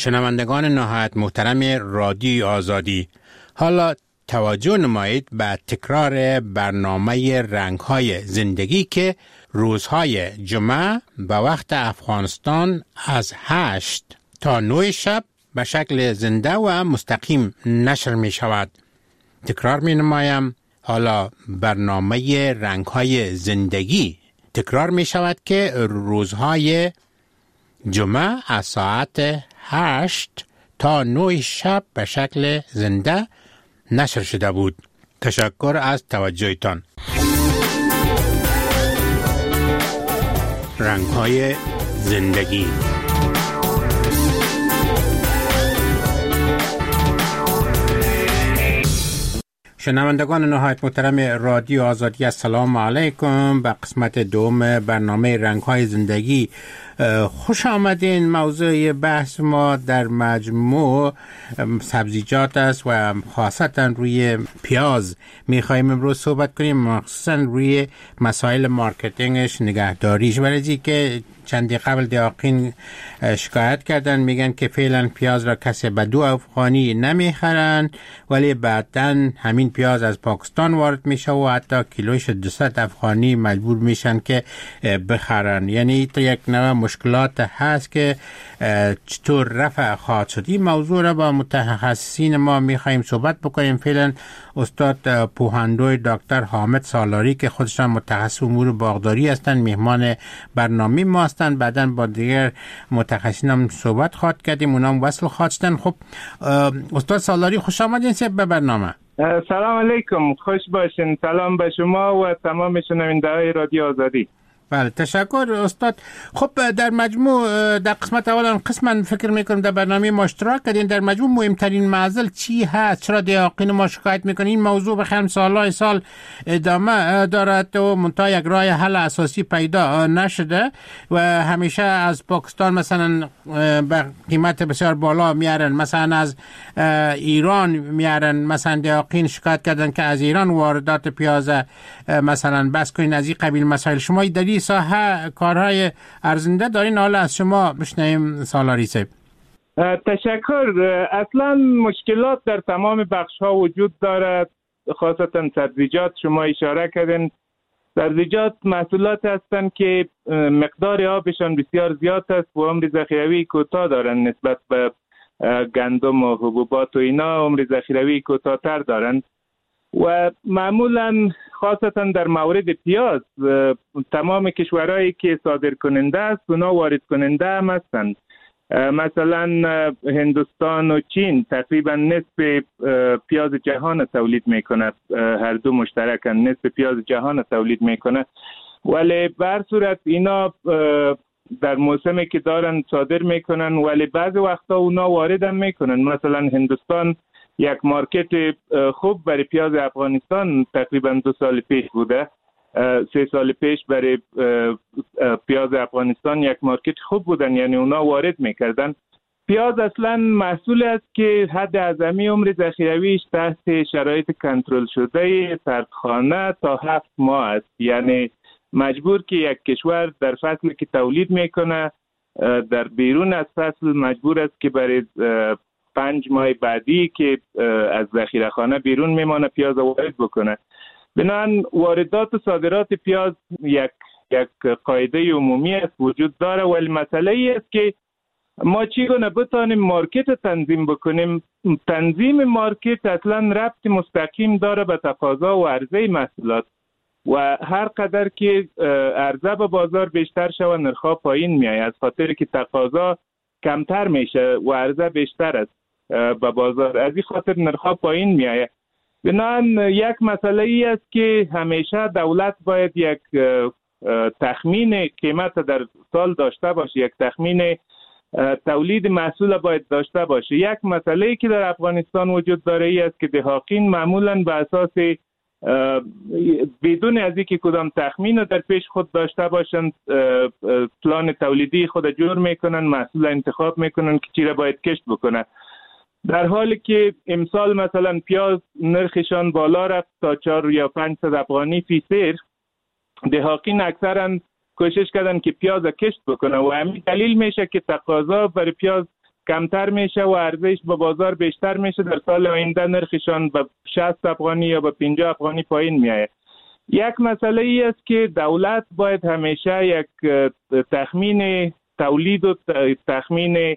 شنوندگان نهایت محترم رادیو آزادی، حالا توجه نمایید به تکرار برنامه رنگ‌های زندگی که روزهای جمعه به وقت افغانستان از 8 تا 9 شب به شکل زنده و مستقیم نشر می شود. تکرار می نمایم، حالا برنامه رنگ‌های زندگی تکرار می شود که روزهای جمعه از ساعت 8 تا 9 شب به شکل زنده نشر شده بود. تشکر از توجهتان. رنگ‌های زندگی. شنوندگان نهایت محترم رادیو آزادی، السلام علیکم. به قسمت دوم برنامه رنگ‌های زندگی خوش آمدین. موضوع بحث ما در مجموع سبزیجات است و خاصتا روی پیاز می‌خوایم امروز صحبت کنیم، مخصوصا روی مسائل مارکتینگش، نگهداریش. برای که چندی قبل دیاقین شکایت کردن، میگن که فعلا پیاز را کسی به 2 افغانی نمیخرن، ولی بعداً همین پیاز از پاکستان وارد میشه و حتی کیلوش 200 افغانی مجبور میشن که بخرن. یعنی تو یک نوع مشکلات هست که چطور رفع خواهد شد. این موضوع را با متخصصین ما میخواییم صحبت بکنیم. فعلا استاد پوهندوی دکتر حامد سالاری که خودشان متخصص امور باغداری هستند میهمان برنامه ما هستند. بعداً با دیگر متخصصین هم صحبت خواهد کردیم، اونا هم وصل خواهد شدن. خب استاد سالاری خوش آمدین به برنامه. سلام علیکم، خوش باشین. سلام به شما و تمام شنونده‌های رادیو آزادی. بله تشکر استاد. خب در مجموع در قسمت اول قسما فکر میکنم در برنامه ما اشتراک کردین. در مجموع مهمترین معضل چی هست؟ چرا دیاقین ما شکایت میکنین؟ این موضوع بخیر سال ادامه دارد و منتها یک راه حل اساسی پیدا نشده و همیشه از پاکستان مثلا به قیمت بسیار بالا میارن، مثلا از ایران میارن. مثلا دیاقین شکایت کردن که از ایران واردات پیاز مثلا بس کنین، از این قبیل مسائل. شما در این ساحه کارهای ارزنده دارین، حالا از شما بشنویم سالاری صاحب. تشکر. اصلا مشکلات در تمام بخش ها وجود دارد، خاصتا سبزیجات. شما اشاره کردین سبزیجات محصولات هستند که مقدار آبشان بسیار زیاد است و عمر ذخیروی کوتاه دارند نسبت به گندم و حبوبات و اینا. عمر ذخیروی کوتاه‌تر دارند و معمولا خاصتا در مورد پیاز تمام کشورهایی که صادر کننده است اونا وارد کننده هم هستند. مثلا هندوستان و چین تقریبا نصف پیاز جهان تولید میکنه، هر دو مشترکن، نصف پیاز جهان تولید میکنه. ولی به هر صورت اینا در موسمی که دارن صادر میکنن، ولی بعض وقتا اونا وارد هم میکنن. مثلا هندوستان یک مارکت خوب برای پیاز افغانستان تقریبا 2 سال پیش بوده. 3 سال پیش برای پیاز افغانستان یک مارکت خوب بودن، یعنی اونا وارد میکردن. پیاز اصلا محصول است که حد اعظمی عمر ذخیرویش تحت شرایط کنترل شده سردخانه تا 7 ماه است. یعنی مجبور که یک کشور در فصلی که تولید میکنه در بیرون از فصل مجبور است که برای 5 ماه بعدی که از ذخیره‌خانه بیرون میمانه پیاز وارد بکنه. بنابراین واردات و صادرات پیاز یک قاعده عمومی است وجود داره، ولی مسئله ای است که ما چگونه بتانیم مارکت تنظیم بکنیم. تنظیم مارکت اصلا ربط مستقیم داره به تقاضا و عرضه محصولات و هر قدر که عرضه به بازار بیشتر شود نرخ‌ها پایین میاد، از خاطر که تقاضا کمتر میشه و عرضه بیشتر است به بازار، از این خاطر نرخ‌ها پایین میاد. بنابراین یک مسئله ای است که همیشه دولت باید یک تخمین قیمت در سال داشته باشه، یک تخمین تولید محصول باید داشته باشه. یک مسئله ای که در افغانستان وجود داره ای است که دهاقین معمولاً به اساس بدون از اینکه کدام تخمین در پیش خود داشته باشند پلان تولیدی خود جور میکنن، محصول انتخاب میکنن که چی را باید کشت بکنه. در حالی که امسال مثلا پیاز نرخشان بالا رفت تا 4 یا 500 افغانی فی سیر، دهاقین اکثرا کوشش کردن که پیاز کشت بکنه و همین دلیل میشه که تقاضا برای پیاز کمتر میشه و ارزش به بازار بیشتر میشه، در سال آینده نرخشان به 60 افغانی یا به 50 افغانی پایین میآید. یک مسئله ای است که دولت باید همیشه یک تخمین تولید و تخمین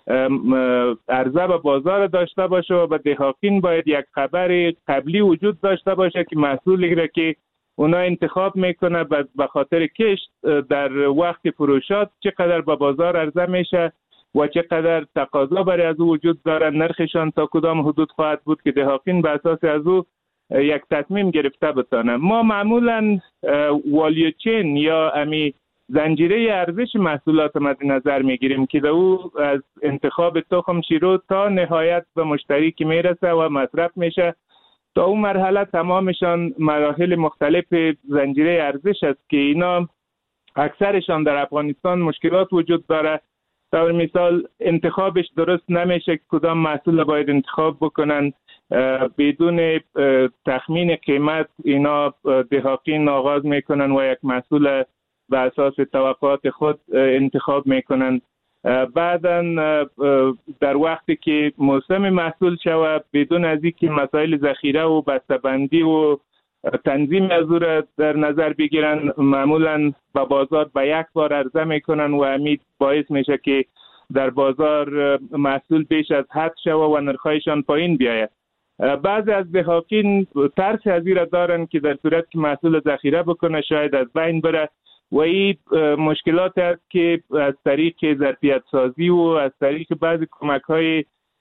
عرضه به بازار داشته باشه و به دهقان باید یک خبر قبلی وجود داشته باشه که محصولی را که اونا انتخاب میکنه به خاطر کشت در وقت فروشات چقدر به بازار عرضه میشه و چقدر تقاضا برای از او وجود داره، نرخشان تا کدام حدود خواهد بود که دهقان به اساس از او یک تصمیم گرفته بتانه. ما معمولا والیو چین یا امی زنجیره ارزش محصولات مد نظر میگیریم که او از انتخاب تخم شروع تا نهایت به مشتری که میرسه و مصرف میشه تا اون مرحله تمامشان مراحل مختلف زنجیره ارزش است که اینا اکثرشان در افغانستان مشکلات وجود داره. در مثال انتخابش درست نمیشه، کدام محصول باید انتخاب بکنن، بدون تخمین قیمت اینا دهقان آغاز میکنن و یک محصول به اساس توقعات خود انتخاب میکنن. بعداً در وقتی که موسم محصول شود بدون از اینکه مسائل ذخیره و بسته‌بندی و تنظیم از او را در نظر بگیرن معمولاً به بازار به یک بار عرضه میکنن و امید باعث میشه که در بازار محصول بیش از حد شود و نرخایشان پایین بیاید. بعضی از دهقان ترس از این را دارن که در صورت که محصول ذخیره بکنه شاید از بین بره و این مشکلات است که از طریق ظرفیت سازی و از طریق بعضی کمک‌های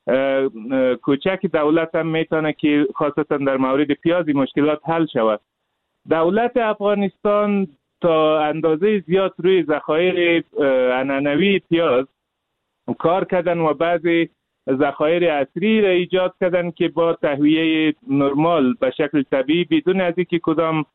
کوچک دولت هم میتونه که خاصتا در مورد پیاز مشکلات حل شود. دولت افغانستان تا اندازه زیاد روی ذخایر عنعنوی پیاز کار کردن و بعضی ذخایر عصری را ایجاد کردن که با تهویه نرمال به شکل طبیعی بدون از اینکه کدام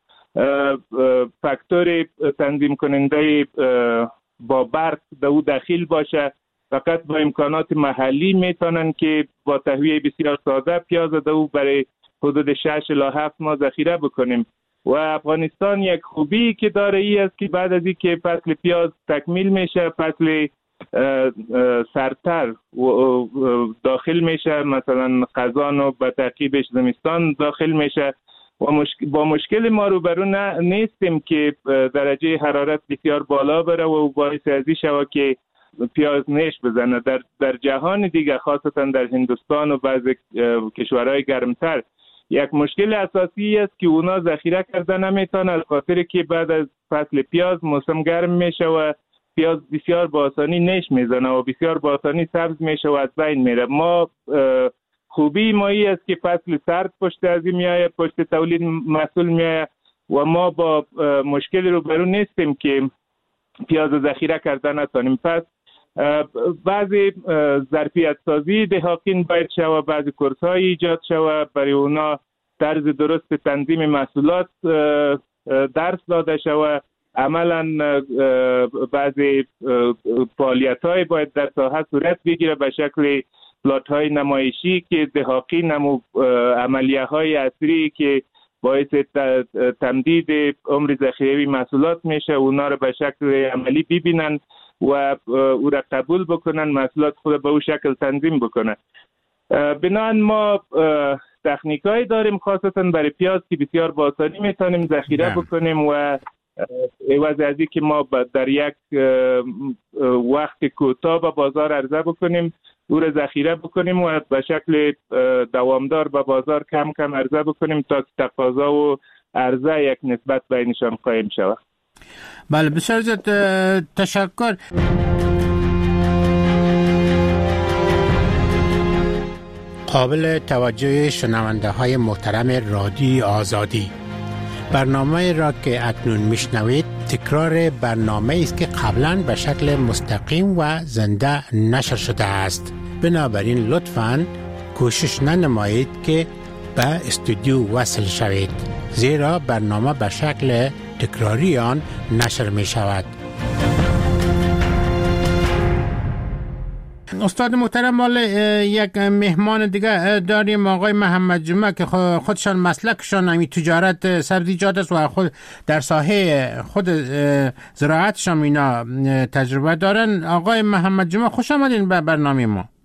فاکتور تنظیم کننده با برق در او داخل باشه، فقط با امکانات محلی میتونن که با تهویه بسیار ساده پیاز در او برای حدود 6 الی 7 ماه ذخیره بکنیم. و افغانستان یک خوبی که داره ای است که بعد از اینکه فصل پیاز تکمیل میشه فصل سرتر داخل میشه، مثلا خزان و به تعقیبش زمستان داخل میشه و با مشکل ما روبرو نیستیم که درجه حرارت بسیار بالا بره و باعث ازی شود که پیاز نیش بزنه. در جهان دیگه خاصتا در هندوستان و بعضی کشورهای گرمتر یک مشکل اساسی است که اونا ذخیره کرده نمیتونن از خاطر که بعد از فصل پیاز موسم گرم میشه و پیاز بسیار با آسانی نیش میزنه و بسیار با آسانی سبز میشه و از بین میره. ما خوبی مایی است که فصل سرد پشت ازی میآید، پشت تولید محصول میآید و ما با مشکلی روبرو نیستیم که پیاز ذخیره کرده نتونیم. پس بعضی ظرفیت سازی دهقان باید شود، بعضی کورس های ایجاد شود برای اونا طرز درست تنظیم محصولات درس داده شود. عملا بعضی فعالیت های باید در ساحه صورت بگیره به شکل پلات های نمایشی که دهقان نمو عملیه های عصری که باعث تمدید عمر ذخیروی محصولات میشه اونا رو به شکل عملی ببینن و او را قبول بکنن، محصولات خود به او شکل تنظیم بکنن. بنابراین ما تکنیکایی داریم خاصتا برای پیاز که بسیار با آسانی میتونیم ذخیره بکنیم و عوض از اینکه ما در یک وقت کوتاه به بازار عرضه بکنیم او را ذخیره بکنیم و به شکل دوامدار به بازار کم کم عرضه بکنیم تا تقاضا و عرضه یک نسبت بینشان قائم شود. بله بسیار زیاد تشکر. قابل توجه شنونده های محترم رادیو آزادی، برنامه را که اکنون میشنوید تکرار برنامه است که قبلا به شکل مستقیم و زنده نشر شده است. بنابراین لطفاً کوشش ننمایید که به استودیو وصل شوید، زیرا برنامه به شکل تکراری آن نشر می شود. استاد محترم، مال یک مهمان دیگه داریم، آقای محمد جمعه که خودشان مسلکشان همین تجارت سبزیجات است و خود در ساحه خود زراعتشان اینا تجربه دارن. آقای محمد جمعه خوش آمدین به برنامه ما.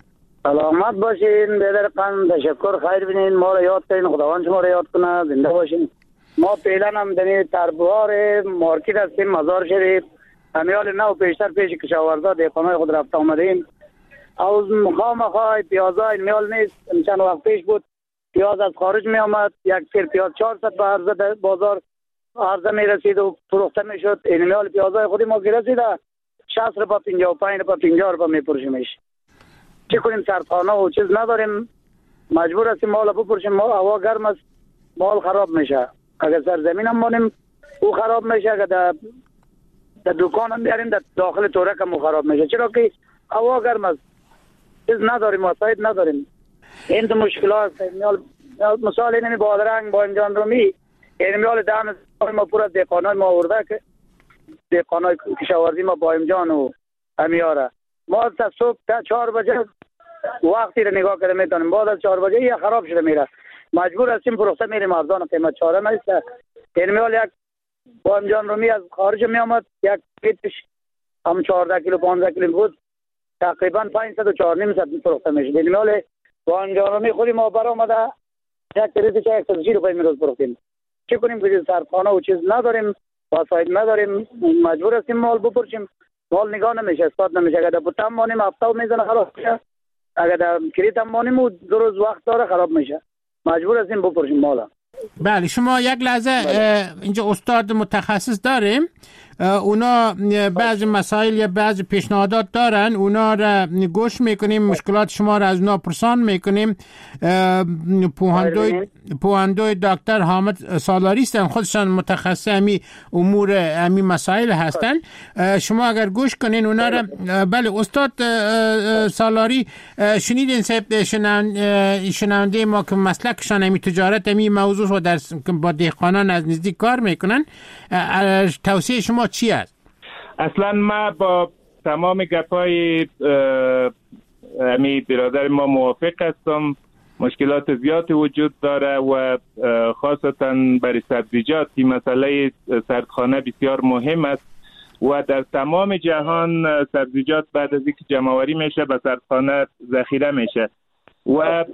سلامت باشین بیادر قند. تشکر، خیر بینین، ما را یاد کنین، خداوند شما را یاد کنه، زنده باشین. ما فعلا هم در تربوار مارکت هستیم، مزار شریف. امیال نو پیشتر پیش کشاورزا دیقانای خود رفته آمدیم. از مخواه پیازای میال نیست. چند وقت پیش بود پیاز از خارج می آمد، یک سیر پیاز 400 به عرضه در بازار عرضه می رسید و فروخته می شد. این میال پیازای خودی ما گرسیده 60 روپا 55 روپا 50 روپا می پرشیمش. چی کنیم؟ سرخانه و چیز نداریم، مجبور هستیم مال بپرشیم. ما هوا گرم است، مال خراب میشه. اگر سرزمین هم مانیم او خراب میشه، اگر در دکان هم بیاریم در داخل تورک هم خراب میشه، چرا که هوا گرم است، چیز نداریم، وسایل نداریم. این تو مشکلات است. مثال اینمی بادرنگ با امجان رومی این میال دهن ما پور از دیقانای ما آورده که دیقانای کشاورزی ما با امجان و امیاره. ما تا صبح تا 4 بجه وقتی رو نگاه کرده میتونیم، بعد از 4 بجه یا خراب شده میره، مجبور هستیم فروخته میریم ارزان قیمت، چاره نیست. این میال یک با امجان رومی از خارج می آمد، یک پیتش هم 14 کیلو 15 کیلو بود، تقریبا 504 نیم صد فروخته میشه. این میال با امجان رومی خودی ما بر آمده یک ریزش 130 روپیه میروز فروختیم. چی کنیم که سرخانه و چیز نداریم، وسایل نداریم، مجبور هستیم مال بپرشیم. مال نگاه نمیشه، استاد نمیشه. اگر در بوتم مانیم هفته میزنه خراب میشه، اگر در کریت هم مانیم و 2 روز وقت داره خراب میشه، مجبور هستیم بپرشیم مالا. بله شما یک لحظه اینجا استاد متخصص داریم، اونا بعضی مسائل یا بعضی پیشنهادات دارن، اونا را گوش میکنیم، مشکلات شما را از اونا پرسان میکنیم. پوهندوی دکتر حامد سالاری هستن، خودشان متخصص امی امور امی مسائل هستن. شما اگر گوش کنین اونا را. بله استاد سالاری، شنیدین شنونده ما که مسلکشان امی تجارت امی موضوع و در با دهقانان از نزدیک کار میکنن، توصیه شما چی است؟ اصلا ما با تمام گپای امی برادر ما موافق هستم. مشکلات زیادی وجود داره و خاصتا برای سبزیجات این مسئله سردخانه بسیار مهم است و در تمام جهان سبزیجات بعد از اینکه جمع‌آوری میشه به سردخانه ذخیره میشه و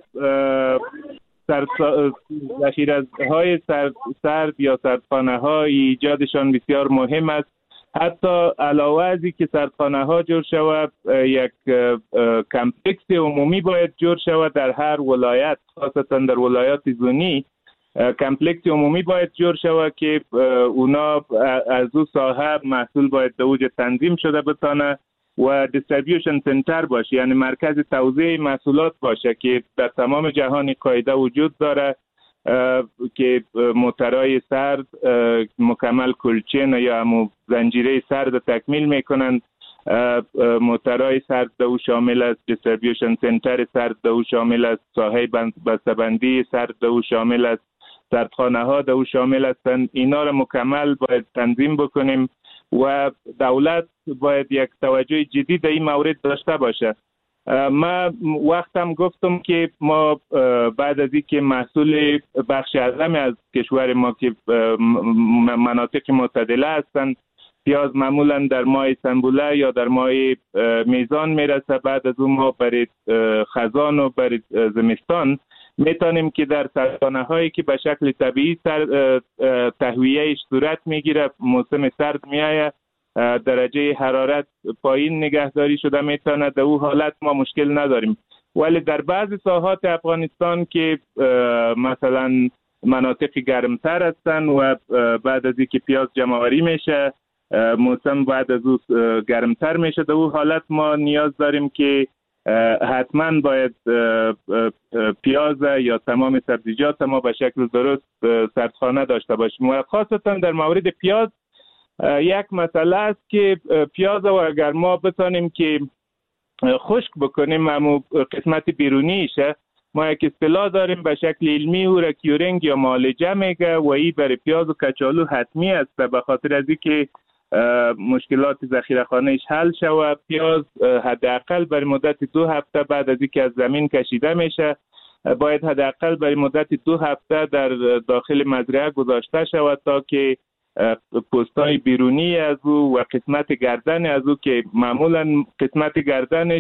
ذخیره های سرد یا سردخانه ها ایجادشان بسیار مهم است. حتی علاوه از اینکه سردخانه ها جور شود، یک کمپلکس عمومی باید جور شود در هر ولایت، خاصتا در ولایات زونی کمپلکس عمومی باید جور شود که اونا از او ساحه محصول باید در اوج تنظیم شده بتانه و دیستریبیوشن سنتر باشه، یعنی مرکز توزیع محصولات باشه که در تمام جهان قاعده وجود داره که موترهای سرد مکمل کلچین یا همو زنجیره سرد تکمیل میکنند. موترهای سرد دو شامل است، دیستریبیوشن سنتر سرد دو شامل است، ساحه بسته‌بندی سرد دو شامل است، سردخانه ها دو شامل هستند. اینا را مکمل باید تنظیم بکنیم و دولت باید یک توجه جدی در این مورد داشته باشه. ما وقتم گفتم که ما بعد از اینکه محصول بخش اعظم از کشور ما که مناطق معتدله هستند، پیاز معمولا در ماه سنبوله یا در ماه میزان میرسه، بعد از اون ما برای خزان و برای زمستان میتونیم که در سردخانه هایی که به شکل طبیعی تهویهش صورت میگیره، موسم سرد میآید، درجه حرارت پایین نگهداری شده میتونه، در او حالت ما مشکل نداریم. ولی در بعضی ساحات افغانستان که مثلا مناطق گرمتر هستن و بعد از اینکه پیاز جمع‌آوری میشه موسم بعد از او گرمتر میشه، در او حالت ما نیاز داریم که حتما باید پیاز یا تمام سبزیجات ما به شکل درست سردخانه داشته باشیم و خاصتا در مورد پیاز یک مسئله است که پیاز و اگر ما بتانیم که خشک بکنیم همو قسمت بیرونیشه، ما یک اصطلاح داریم به شکل علمی او را کیورینگ یا معالجه میگه و این برای پیاز و کچالو حتمی است به خاطر از اینکه مشکلات ذخیره خانه‌اش حل شود. پیاز حداقل برای مدت 2 هفته بعد از اینکه از زمین کشیده میشه باید حداقل برای مدت 2 هفته در داخل مزرعه گذاشته شود تا که پوستای بیرونی از او و قسمت گردن از او که معمولا قسمت گردنش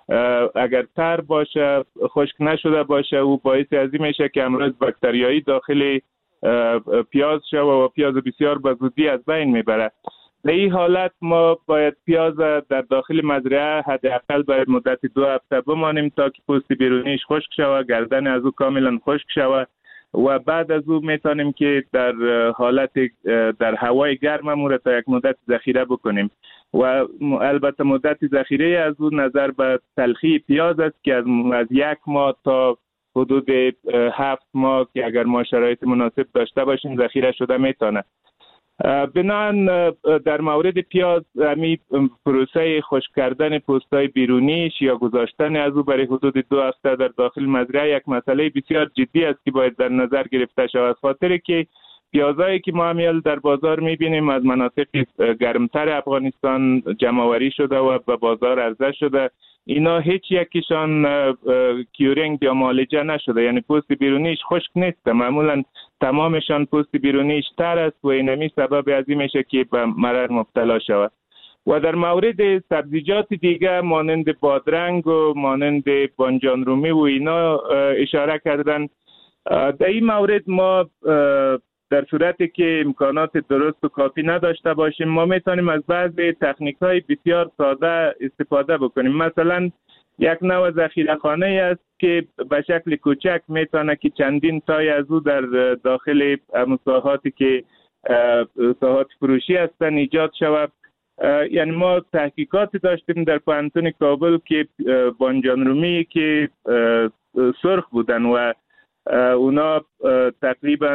اگر تر باشه، خشک نشده باشه، او باعث از این میشه که امراض باکتریایی داخل پیاز شود و پیاز بسیار به زودی از بین میبره. در این حالت ما باید پیاز در داخل مزرعه حداقل باید مدت 2 هفته بمانیم تا که پوست بیرونیش خشک شود، گردن از او کاملا خشک شود و بعد از او میتونیم که در حالت در هوای گرم امور تا یک مدت ذخیره بکنیم و البته مدت ذخیره از او نظر به تلخی پیاز است که از 1 ماه تا حدود 7 ماه که اگر ما شرایط مناسب داشته باشیم ذخیره شده میتونه. بنابراین در مورد پیاز همی پروسه خشک کردن پوستای بیرونیش یا گذاشتن از او برای حدود 2 هفته در داخل مزرعه یک مسئله بسیار جدی است که باید در نظر گرفته شود، خاطر که پیازایی که ما همیال در بازار میبینیم از مناطق گرمتر افغانستان جمع‌آوری شده و به بازار عرضه شده، اینا هیچ یکیشان کیورینگ یا معالجه نشده، یعنی پوست بیرونیش خشک نیست، معمولا تمامشان پوست بیرونیش تر است و اینمی سبب از این میشه که به مرض مبتلا شود. و در مورد سبزیجات دیگه مانند بادرنگ و مانند بانجان رومی و اینا اشاره کردن. در این مورد ما در صورتی که امکانات درست و کافی نداشته باشیم ما میتونیم از بعضی تکنیک‌های بسیار ساده استفاده بکنیم. مثلا یک نوع ذخیره‌خانه است که به شکل کوچک میتونه که چندین تای از او در داخل ساحاتی که ساحات فروشی هستن ایجاد شود. یعنی ما تحقیقات داشتیم در پوهنتون کابل که بانجان رومی که سرخ بودن و اونا تقریبا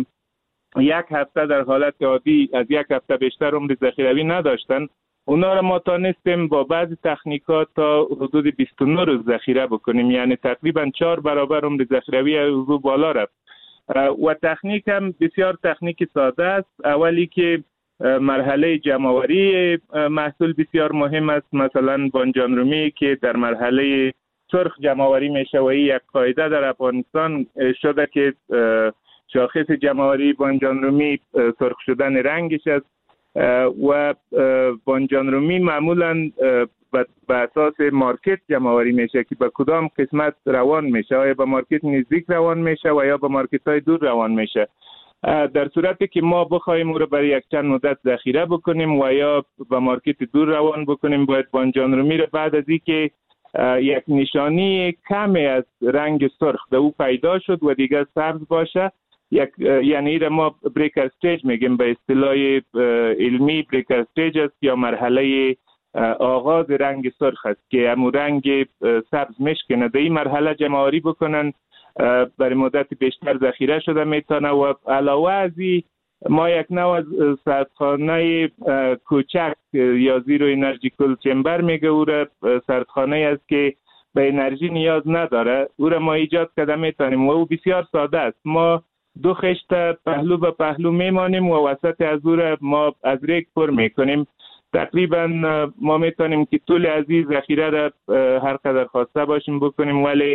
1 هفته در حالت عادی از 1 هفته بیشتر عمر ذخیروی نداشتن، اونا را ما تانستیم با بعضی تکنیکات تا حدود 29 روز ذخیره بکنیم، یعنی تقریبا 4 برابر عمر ذخیروی از او بالا رفت. و تکنیک هم بسیار تکنیک ساده است. اولی که مرحله جمع‌آوری محصول بسیار مهم است. مثلا بانجان رومی که در مرحله سرخ جمع‌آوری میشه و یک قاعده در افغانستان شده که شاخص جمع‌آوری بانجان رومی سرخ شدن رنگش است و بانجان رومی معمولا به اساس مارکت جمع‌آوری میشه که به کدام قسمت روان میشه، آیا به مارکت نزدیک روان میشه و یا به مارکت های دور روان میشه. در صورتی که ما بخوایم او را برای یک چند مدت ذخیره بکنیم و یا به مارکت دور روان بکنیم باید بانجان رومی را بعد از اینکه یک نشانی کمی از رنگ سرخ در او پیدا شد و دیگر سبز باشه، یعنی ایره ما بریکر استیج میگیم، به اصطلاح علمی بریکر استیج است یا مرحله آغاز رنگ سرخ است که همو رنگ سبز میشکنه. در این مرحله جمع‌آوری بکنن برای مدت بیشتر ذخیره شده میتونه. و علاوه از این ما یک نوع سردخانه کوچک یا زیرو انرژی کول چمبر میگه، او را سردخانه است که به انرژی نیاز نداره، او را ما ایجاد کرده میتونیم و او بسیار ساده است. ما 2 خشت پهلو به پهلو میمانیم و وسط از او را ما از ریک پر میکنیم. تقریبا ما میتونیم که طول از این ذخیره را هر قدر خواسته باشیم بکنیم، ولی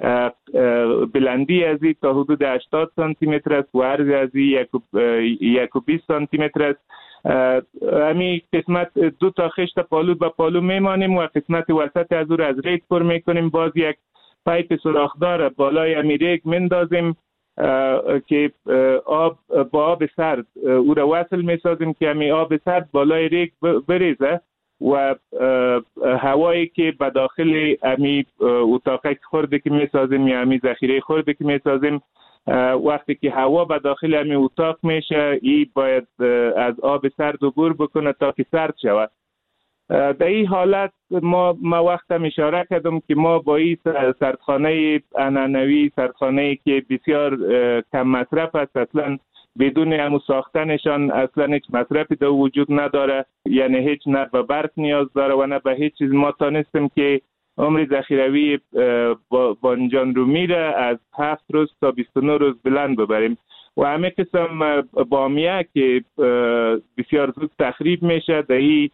بلندی از این تا حدود 80 سانتی متر است و عرض از این 1.20 سانتی متر است. همین قسمت 2 تا خشت پالو به پالو میمانیم و قسمت وسط از او را از ریک پر میکنیم. باز یک پایپ سوراخدار بالای همین ریک مندازیم که آب با آب سرد او را وصل میسازیم که همین آب سرد بالای ریک بریزه و هوایی که به داخل همین اتاقک خورده که میسازیم یا همین ذخیره خورده که میسازیم، وقتی که هوا به داخل همین اتاق میشه این باید از آب سرد عبور بکنه تا که سرد شود. در این حالت ما وقتم اشاره کردم که ما با این سردخانه عنعنوی، سردخانه که بسیار کم مصرف است، اصلا بدون همو ساختنشان اصلا هیچ مصرفی در وجود نداره، یعنی هیچ نه به برق نیاز داره و نه به هیچ چیز، ما تانستیم که عمر ذخیروی بانجان رومی را از 7 روز تا 29 روز بلند ببریم. و همه قسم بامیه که بسیار زود تخریب میشه در این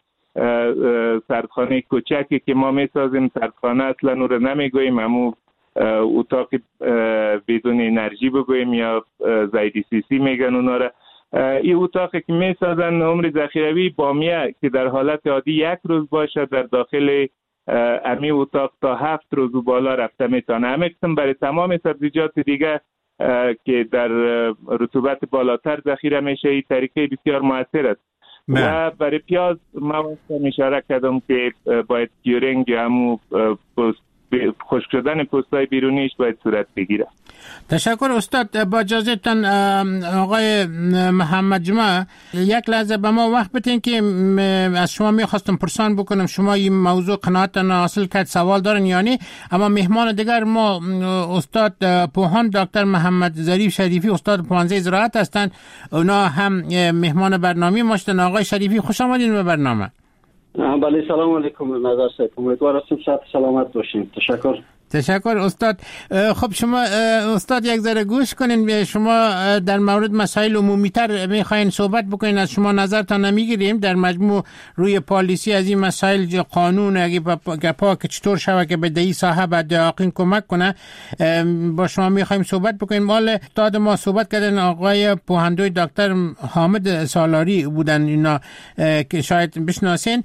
سردخانه کوچکی که ما میسازیم، سردخانه اصلا او را نمیگوییم، همون اتاق بدون انرژی بگوییم یا زیدی سی میگن اونا را. این اتاقی که میسازن عمر ذخیروی بامیه که در حالت عادی 1 روز باشه در داخل امی اتاق تا 7 روز و بالا رفته میتونه. همین قسم برای تمام سبزیجات دیگه که در رطوبت بالاتر ذخیره میشه این طریقه بسیار موثر است. و برای پیاز ما اشاره کردم که باید کیورینگ یا همون خشک شدن پوستای بیرونیش باید صورت بگیره. تشکر استاد. با اجازهتان آقای محمد جمعه یک لحظه به ما وقت بدین که از شما میخواستم پرسان بکنم شما این موضوع قناعتان حاصل کرد سوال دارن یا نه، اما مهمان دیگر ما استاد پوهان دکتر محمد ظریف شریفی استاد پوهنځی زراعت هستند، اونا هم مهمان برنامه ما هستند. آقای شریفی خوش آمدین به برنامه. بله سلام علیکم نظر صاحب، امیدوارم صحت سلامت باشین. تشکر استاد. خب شما استاد یک ذره گوش کنین، شما در مورد مسائل عمومی تر میخواین صحبت بکنین، از شما نظرتان نمیگیریم در مجموع روی پالیسی از این مسائل قانون اگه گپا که چطور شوه که به دهی صاحب دقیقین کمک کنه با شما میخوایم صحبت بکنیم. مال استاد ما صحبت کردن آقای پوهندوی دکتر حامد سالاری بودن، اینا که شاید بشناسین.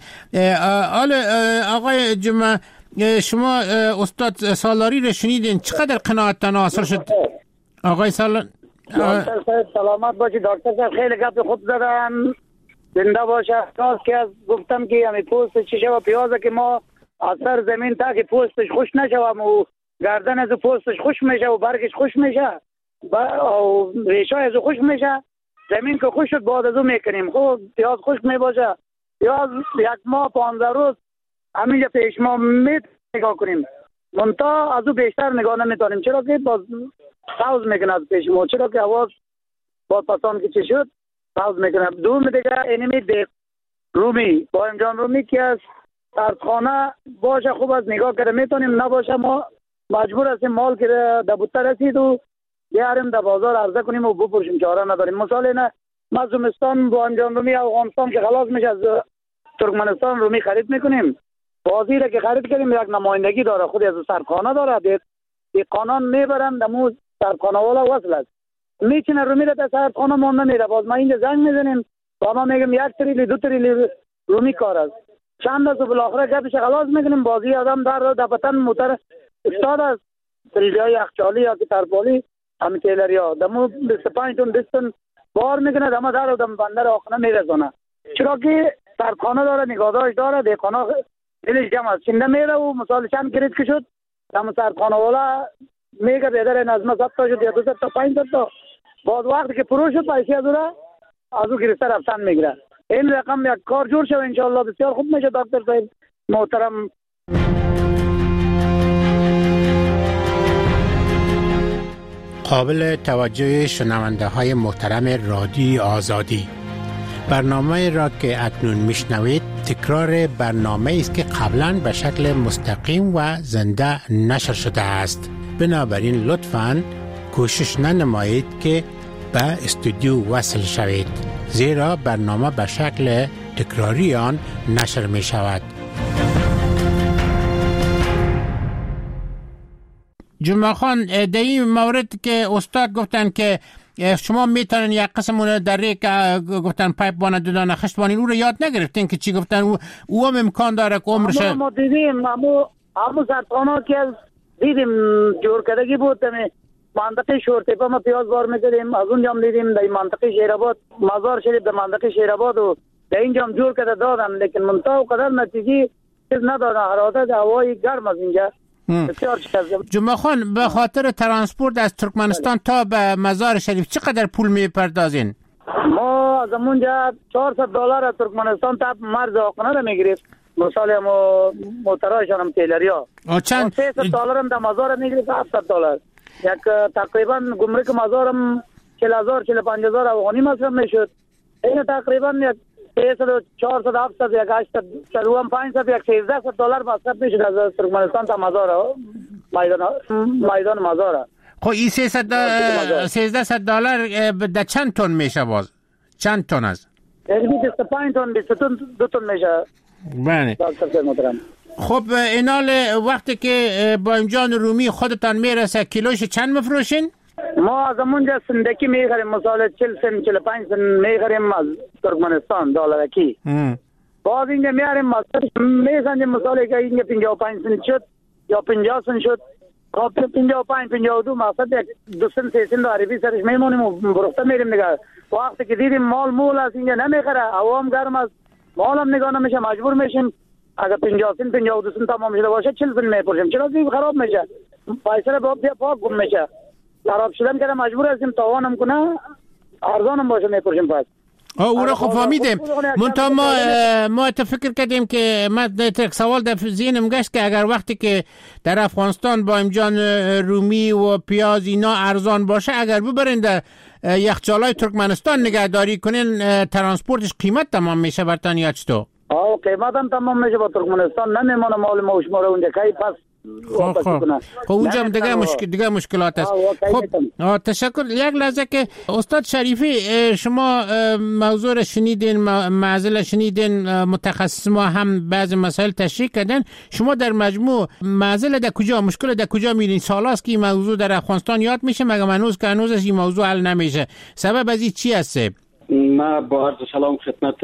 آقای جمعه شما استاد سالاری رو شنیدین، چقدر قناعتتان حاصل شد؟ آقای سالاری دکتر صاحب سلامت باشی. دکتر صاحب خیلی گپ خوب زدن، زنده باشه. از که از گفتم که همین پوست چیشه و پیازه که ما از سر زمین تا که پوستش خوش نشه و گردن از پوستش خوش میشه و برگش خوش میشه و ریشای از خوش میشه، زمین که خوش شد بعد از اون میکنیم. خب پیاز خوش میباشه، پیاز یک ماه 15 روز همینجا پیش ما نگاه کنیم، منتها از او بیشتر نگاه نمیتونیم، چرا که باز سوز میکنه از پیش ما، چرا که هوا با پسان که چی شد سوز میکنه. دوم دیگه اینمی دیق رومی با امجان رومی که از سردخانه باشه خوب از نگاه کرده میتونیم، نباشه ما مجبور هستیم مال که دبوتر رسید و بیاریم در بازار عرضه کنیم و بپرشیم، چاره نداریم. مثال اینه ما زمستان با امجان رومی افغانستان که خلاص میشه از ترکمنستان رومی خرید میکنیم، بازی را که خرید کردیم یک نمایندگی داره، خودی از سرخانه داره، قانون میبرن دمو سرخانه والا وصل است میچینه رومی را در سرخانه ما نمیره. باز ما اینجا زنگ میزنیم با ما میگم 1 تریلی 2 تریلی رومی کار است، چند است و بالاخره گپش خلاص میکنیم. بازی آدم در دفتن موتر استاد است، تریلی های یخچالی یا که ترپالی همین تیلری ها دمو 25 تن 20 تن بار میکنه، دمو در و دم بندر آخنه میرسونه، چرا که سرخانه داره، نگاهداشت داره، دیقانا دلش جمع است. چنده میره و مثال چند گرید که شد دم سرخانه والا میگه بیدر نظمه 100 تا شد یا 200 تا 500 تا، بعد وقتی که پرو شد پیسی از او گرفته رفتن میگیره. این رقم یک کار جور شد انشاءالله بسیار خوب میشه. دکتر صاحب محترم قابل توجه شنونده های محترم رادیو آزادی، برنامه را که اکنون میشنوید تکرار برنامه است که قبلا به شکل مستقیم و زنده نشر شده است، بنابراین لطفاً کوشش ننمایید که به استودیو وصل شوید، زیرا برنامه به شکل تکراری آن نشر می شود. جمعه خان در این مورد که استاد گفتن که شما میتونین یک قسم اون در ریک گفتن پایپ بانه دادن خشتبانین، او رو یاد نگرفتین که چی گفتن او هم امکان داره که عمرش ما دیدیم همو سرطانا که دیدیم جور کردگی بود منطقه شورتپا ما پیاز بار میکردیم، از اونجا هم دیدیم در منطقه شیرآباد مزار شریف در منطقه شیرآباد و در اینجا هم جور کرده دادن، لیکن منطقه و قدر نتیجه چیز ندادن، حرارت هوای گرم از اینجا. جمعه خان به خاطر ترانسپورت از ترکمنستان تا به مزار شریف چقدر پول میپردازین؟ ما از اونجا $400 از ترکمنستان تا مرز آقنه رو میگیریم، مثال موترایشان هم تیلری ها چند $300 هم در مزار میگیریم، $700 یک تقریبا گمرک مزار هم 40,000 45,000 افغانی مصرف میشد. این تقریبا یک 300 400 700 یک 800 هم 500 یک $1300 مصرف میشد از ترکمنستان تا مزار میدان مزار. خب این $1300 در چند تن میشه؟ باز چند تن است؟ 25 تن 20 تن 2 تن میشه. بله. خب اینال وقتی که با امجان رومی خودتان میرسه کیلوش چند مفروشین؟ ما از اونجا سندکی میخریم، مثلا 40 سن 45 سن میخریم از ترکمنستان دلارکی. باز اینجا میاریم میسنجیم، مثالی که اینجا 55 سنت شد یا 50 سنت شد، 55 52 مقصد دو سن 3 سن عربی سرش میمونیم و برخته میریم دیگه. وقتی که دیدیم مال مول است اینجا نمیخره، هوام گرم است، مال هم نگاه نمیشه، مجبور میشیم اگر 50 سن 52 سن تمام شده باشه 40 سن میپرسیم. چرا دیگه خراب میشه، پیسه با پاک گم میشه، خراب شدن که مجبور هستیم تاوانم کنه ارزانم باشه میپرسیم. پس او را خب فهمیدیم. منتها ما فکر کردیم که من یک سوال در ذهنم گشت که اگر وقتی که در افغانستان با امجان رومی و پیاز اینا ارزان باشه، اگر ببرین در یخچالای ترکمنستان نگهداری کنین، ترانسپورتش قیمت تمام میشه برتان یا چطور؟ قیمت هم تمام میشه، با ترکمنستان نمیمونه مال ما و شما رو اونجا کی پس. خب اونجا هم دیگه مشکلات است. خب تشکر. یک لحظه که استاد شریفی شما موضوع را شنیدین، معضل شنیدین، متخصص ما هم بعض مسائل تشریح کردن. شما در مجموع معضل در کجا، مشکل در کجا میبینید؟ سالاست که این موضوع در افغانستان یاد میشه مگه هنوز این موضوع حل نمیشه؟ سبب از این چی هست؟ ما با عرض سلام خدمت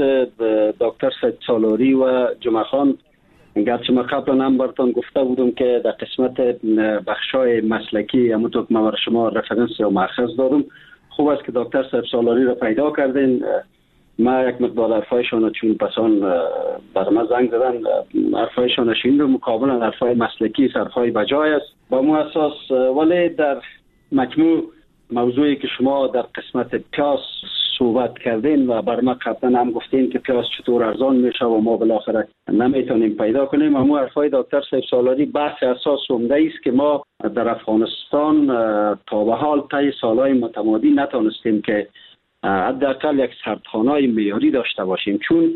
دکتر سید سالاری و جمعه خان. گرچه ما قبلا هم براتون گفته بودم که در قسمت بخشای مسلکی همونطور که ما برای شما رفرنس و مأخذ دارم، خوب است که دکتر صاحب سالاری را پیدا کردین. ما یک مقدار حرفایشان چون پسان برای ما زنگ زدن، حرفایشان شنیدم، مقابلا حرفای مسلکی حرفای بجای است با مو اساس. ولی در مجموع موضوعی که شما در قسمت پیاز صحبت کردین و بر ما قبلا هم گفتین که پیاز چطور ارزان میشه و ما بالاخره نمیتونیم پیدا کنیم، اما حرفای دکتر صاحب سالاری بحث اساس عمده است که ما در افغانستان تا به حال طی سالهای متمادی نتونستیم که حداقل یک سردخانه‌ای معیاری داشته باشیم، چون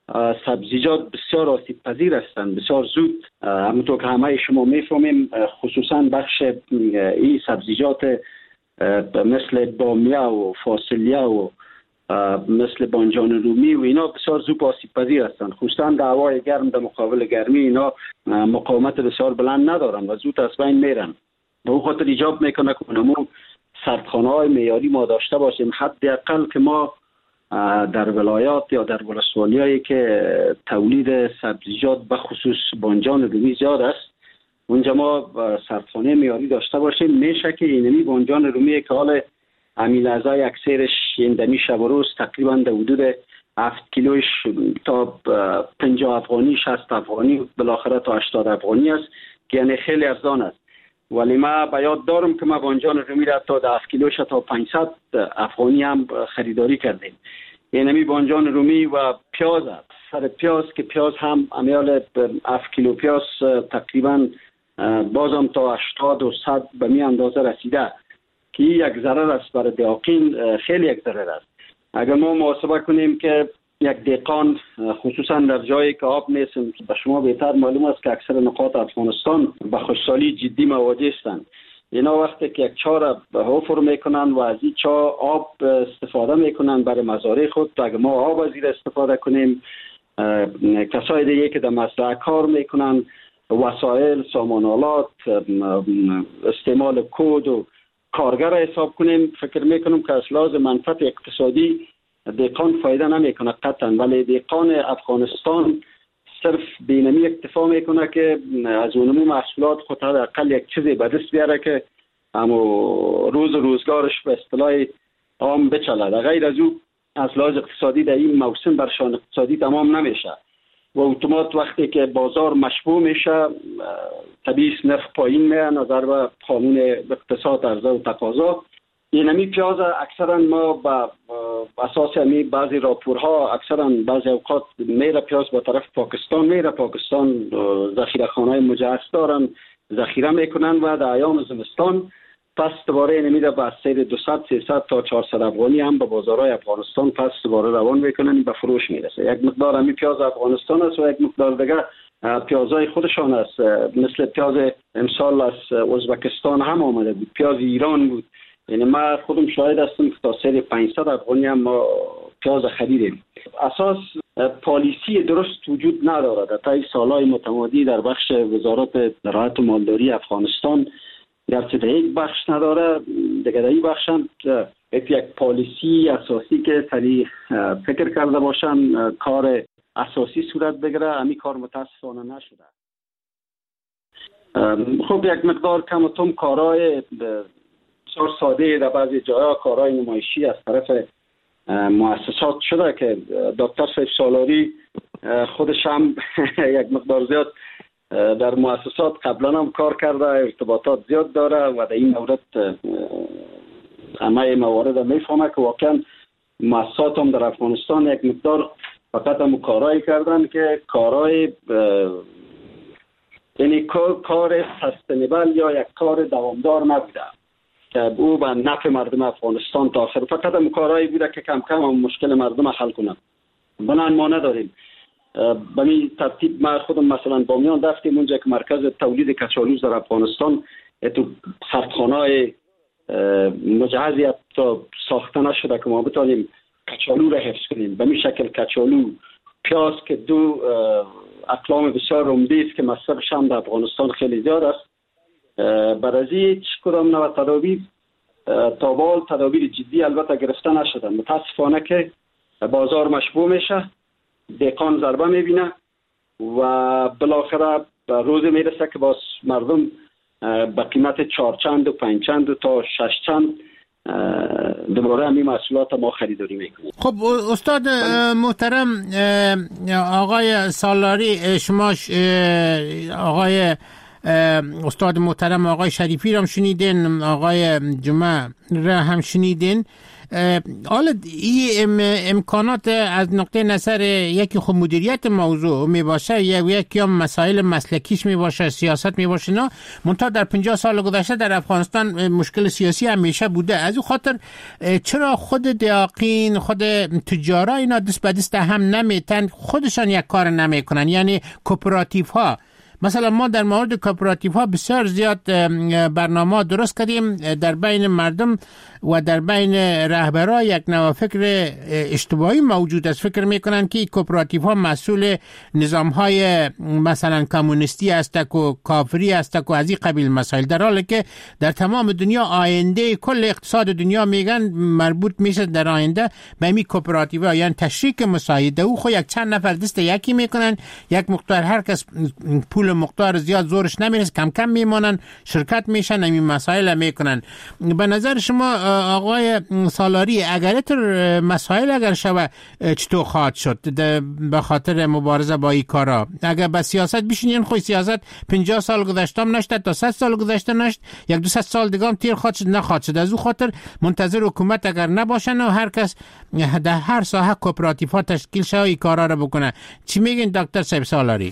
سبزیجات بسیار آسیب پذیر هستند، بسیار زود. همونطور که همه شما میفهمیم، خصوصا بخش این سبزیجات مثل بامیه و فاصلیه و مثل بانجان رومی و اینا بسیار زود آسیب پذیر هستند، خصوصا در هوای گرم در مقابل گرمی اینا مقاومت بسیار بلند ندارن و زود از بین میرن. به اون خاطر ایجاب میکنه که اونمون سردخانه‌های معیاری ما داشته باشیم. حداقل که ما در ولایات یا در ولسوالیایی که تولید سبزیجات به خصوص بانجان رومی زیاد است، اونجا ما سردخانه معیاری داشته باشیم. میشه که اینمی بانجان رومی که حال امیلازای اکثرش یندمی شب و روز تقریبا در حدود 7 کیلوش تا 50 افغانی 60 افغانی بالاخره تا 80 افغانی است که یعنی خیلی ارزان است. ولی ما به یاد دارم که ما بانجان رومی را تا 10 کیلوش تا 500 افغانی هم خریداری کردیم. اینمی بانجان رومی و پیاز است. سر پیاز که پیاز هم امیال 7 کیلو پیاز تقریبا بازم تا 80 و 100 به می اندازه رسیده که یک ضرر است برای دهقان، خیلی یک ضرر است. اگر ما محاسبه کنیم که یک دهقان خصوصا در جایی که آب نیست، به شما بهتر معلوم است که اکثر نقاط افغانستان به خشکسالی جدی مواجه هستند. اینا وقتی که یک چا را حفر میکنن و از این چا آب استفاده میکنن برای مزارع خود، اگر ما آب از این استفاده کنیم، کسای دیگه که در مزرعه کار میکنن، وسایل، سامانالات، استعمال کود و کارگر حساب کنیم، فکر میکنم که از لحاظ منفعت اقتصادی دهقان فایده نمیکنه قطعا. ولی دهقان افغانستان صرف بینمی اکتفا میکنه که از اونمو محصولات خود حداقل یک چیزی به دست بیاره که اما روزگارش به اصطلاح عام بچله. در غیر از او از لحاظ اقتصادی در این موسم برشان اقتصادی تمام نمیشه و اتومات وقتی که بازار مشبوع میشه طبیعی نرخ پایین میاد نظر به قانون اقتصاد عرضه و تقاضا. اینمی پیاز اکثرا ما با اساس همی بعضی راپورها اکثرا بعضی اوقات میره پیاز با طرف پاکستان میره، پاکستان ذخیره خانه‌های مجهز دارن، ذخیره میکنن و در ایام زمستان پس دوباره اینمی را با سیر 200 300 تا 400 افغانی هم به بازارهای افغانستان پس دوباره روان میکنن، به فروش میرسه. یک مقدار همی پیاز افغانستان است و یک مقدار دیگه پیازهای خودشان است، مثل پیاز امسال از ازبکستان هم آمده بود، پیاز ایران بود. یعنی ما خودم شاهد هستم که تا سیر 500 افغانی هم ما پیاز خریدیم. اساس پالیسی درست وجود نداره در طی سالهای متمادی در بخش وزارت زراعت و مالداری افغانستان. گرچه در یک بخش نداره، دیگر در این بخش هم یک پالیسی اساسی که سریع فکر کرده باشن کار اساسی صورت بگیره، همین کار متاسفانه نشده. خب یک مقدار کم و توم کارهای بسیار ساده در بعضی جاها کارهای نمایشی از طرف مؤسسات شده که دکتر صاحب سالاری خودش هم یک مقدار زیاد در مؤسسات قبلا هم کار کرده، ارتباطات زیاد داره و در این مورد همه موارد میفهمه که واقعا مؤسسات هم در افغانستان یک مقدار فقط هم کارهایی کردن که کارهای یعنی کار سستنیبل یا یک کار دوامدار نبوده که او به نفع مردم افغانستان تا آخر، فقط هم کارهایی بوده که کم کم هم مشکل مردم حل کنند. بنابراین ما نداریم به این ترتیب. ما خودم مثلا بامیان رفتیم اونجا که مرکز تولید کچالو در افغانستان تو سردخانه‌های مجهزی تا ساخته نشده که ما بتانیم کچالو را حفظ کنیم. به این شکل کچالو، پیاز که دو اقلام بسیار عمده است که مصرفش هم در افغانستان خیلی زیاد است. برای هیچ کدام نوع تدابیر تا به حال تدابیر جدی البته گرفته نشده. متاسفانه که بازار مشبوع میشه، دهقان ضربه میبینه و بالاخره روز میرسه که باز مردم به قیمت 4 چند و 5 چند و تا 6 چند دوباره همین محصولات ما خریداری میکنیم. خب استاد محترم آقای سالاری، شما آقای استاد محترم آقای شریفی را هم شنیدین، آقای جمعه را هم شنیدین. حالا این امکانات از نقطه نظر یکی خود مدیریت موضوع می باشه یا یکی هم مسائل مسلکیش می باشه، سیاست می باشه، نه منتها در 50 سال گذشته در افغانستان مشکل سیاسی همیشه بوده. از اون خاطر چرا خود دیاقین، خود تجارا اینا دست به دست هم نمیتن، خودشان یک کار نمیکنن؟ یعنی کوپراتیف ها، مثلا ما در مورد کوپراتیف ها بسیار زیاد برنامه درست کردیم در بین مردم و در بین رهبران یک نوع فکر اشتباهی موجود است. فکر میکنن که کوپراتیف ها مسئول نظام های مثلا کمونیستی است و کافری است و از این قبیل مسائل، در حالی که در تمام دنیا آینده کل اقتصاد دنیا میگن مربوط میشه در آینده به این کوپراتیف ها، یعنی تشریک مساعده او خو یک چند نفر دست یکی میکنن، یک مقدار هر کس پول مقدار زیاد زورش نمیرسه، کم کم میمونن شرکت میشن همین مسائل میکنن. به نظر شما آقای سالاری اگر مسائل اگر شوه چطور خواهد شد به خاطر مبارزه با این کارا؟ اگر به سیاست بشینین، خوی سیاست 50 سال گذشته هم نشد تا 100 سال گذشته نشد، 100-200 سال دیگه هم تیر خواهد شد نخواهد شد. از اون خاطر منتظر حکومت اگر نباشن و هر کس در هر ساحه کوپراتیف ها تشکیل شه این کارا رو بکنه. چی میگین دکتر صاحب سالاری؟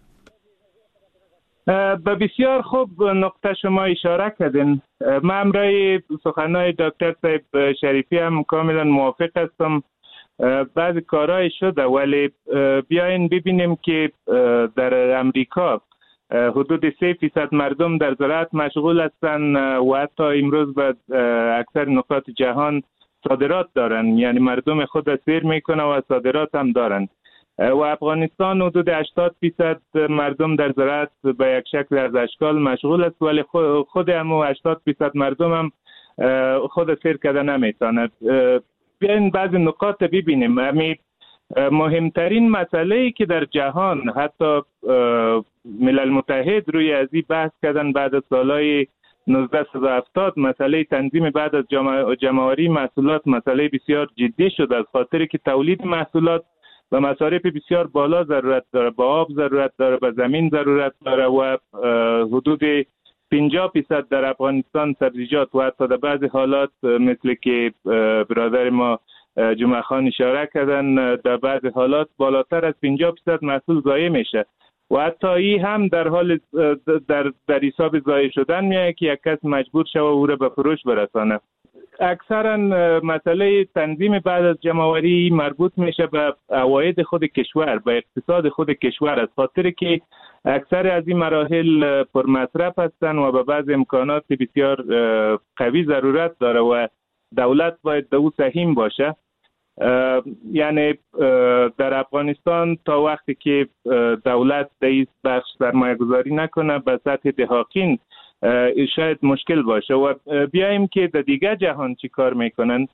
به بسیار خوب نقطه شما اشاره کردین. من امرای سخنهای دکتر صاحب شریفی هم کاملا موافق هستم. بعضی کارهای شده، ولی بیاین ببینیم که در امریکا حدود 3% مردم در زراعت مشغول هستند و حتی امروز به اکثر نقاط جهان صادرات دارن، یعنی مردم خود سیر میکنه و صادرات هم دارن. و افغانستان حدود 80% مردم در زراعت به یک شکل از اشکال مشغول است، ولی خود هم 80% مردم هم خود سیر کرده نمیتواند. بیاین بعضی نکات ببینیم. همین مهمترین مسئله‌ای که در جهان حتی ملل متحد روی ازی بحث کردن بعد از سالهای 1970، مسئله تنظیم بعد از جمع‌آوری محصولات مسئله بسیار جدی شد، از خاطر که تولید محصولات و مصارف بسیار بالا ضرورت داره، با آب ضرورت داره، با زمین ضرورت داره و حدود 50% در افغانستان سبزیجات و حتی در بعضی حالات مثل که برادر ما جمعه خان اشاره کردن، در بعضی حالات بالاتر از 50% محصول ضایع میشه و حتی این هم در حال در حساب ضایع شدن میاد که یک کس مجبور شود او را به فروش برسانه. اکثرا مسئله تنظیم بعد از جمع‌آوری مربوط میشه به عواید خود کشور، به اقتصاد خود کشور، از خاطر که اکثر از این مراحل پر مصرف هستند و به بعض امکانات بسیار قوی ضرورت داره و دولت باید به او سهیم باشه. یعنی در افغانستان تا وقتی که دولت در این بخش سرمایه گذاری نکنه به سطح دهاقین شاید مشکل باشه. و بیاییم که در دیگه جهان چی کار میکنن.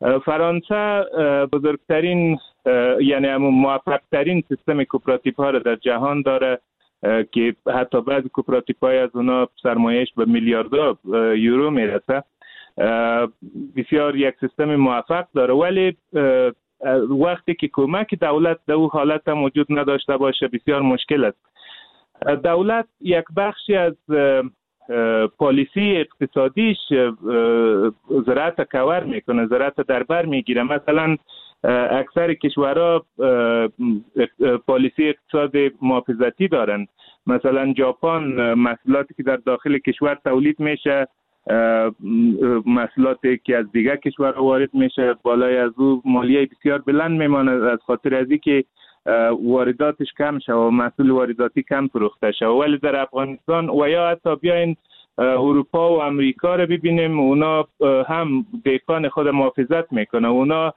فرانسه بزرگترین یعنی موفقترین سیستم کوپراتیف ها را در جهان داره که حتی بعضی کوپراتیف های از اونا سرمایه‌اش به میلیاردها یورو میرسه. بسیار یک سیستم موفق داره، ولی وقتی که کمک دولت در اون حالت هم وجود نداشته باشه بسیار مشکل است. دولت یک بخشی از پالیسی اقتصادیش زراعت کور میکنه، زراعت در بر میگیره. مثلا اکثر کشورها پالیسی اقتصاد محافظتی دارن. مثلا ژاپن محصولاتی که در داخل کشور تولید میشه، محصولاتی که از دیگر کشور وارد میشه، بالای از او مالیه بسیار بلند میماند، از خاطر از اینکه وارداتش کم شد و محصول وارداتی کم فروخته شد. ولی در افغانستان و یا حتی بیاین اروپا و امریکا رو ببینیم، اونا هم دهقان خود محافظت میکنه، اونا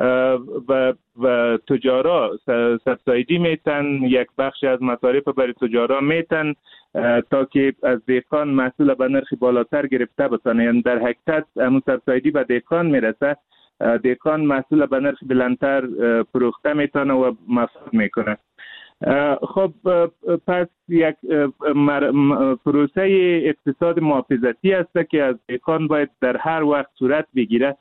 و تجارا سبسایدی میتن، یک بخش از مصارف برای تجارا میتن تا که از دهقان محصول به نرخ بالاتر گرفته بتونه. یعنی در حقیقت همون سبسایدی به دهقان میرسه، دهقان محصول به نرخ بلندتر فروخته میتونه و مصرف میکنه. خب پس یک پروسه اقتصاد محافظتی است که از دهقان باید در هر وقت صورت بگیره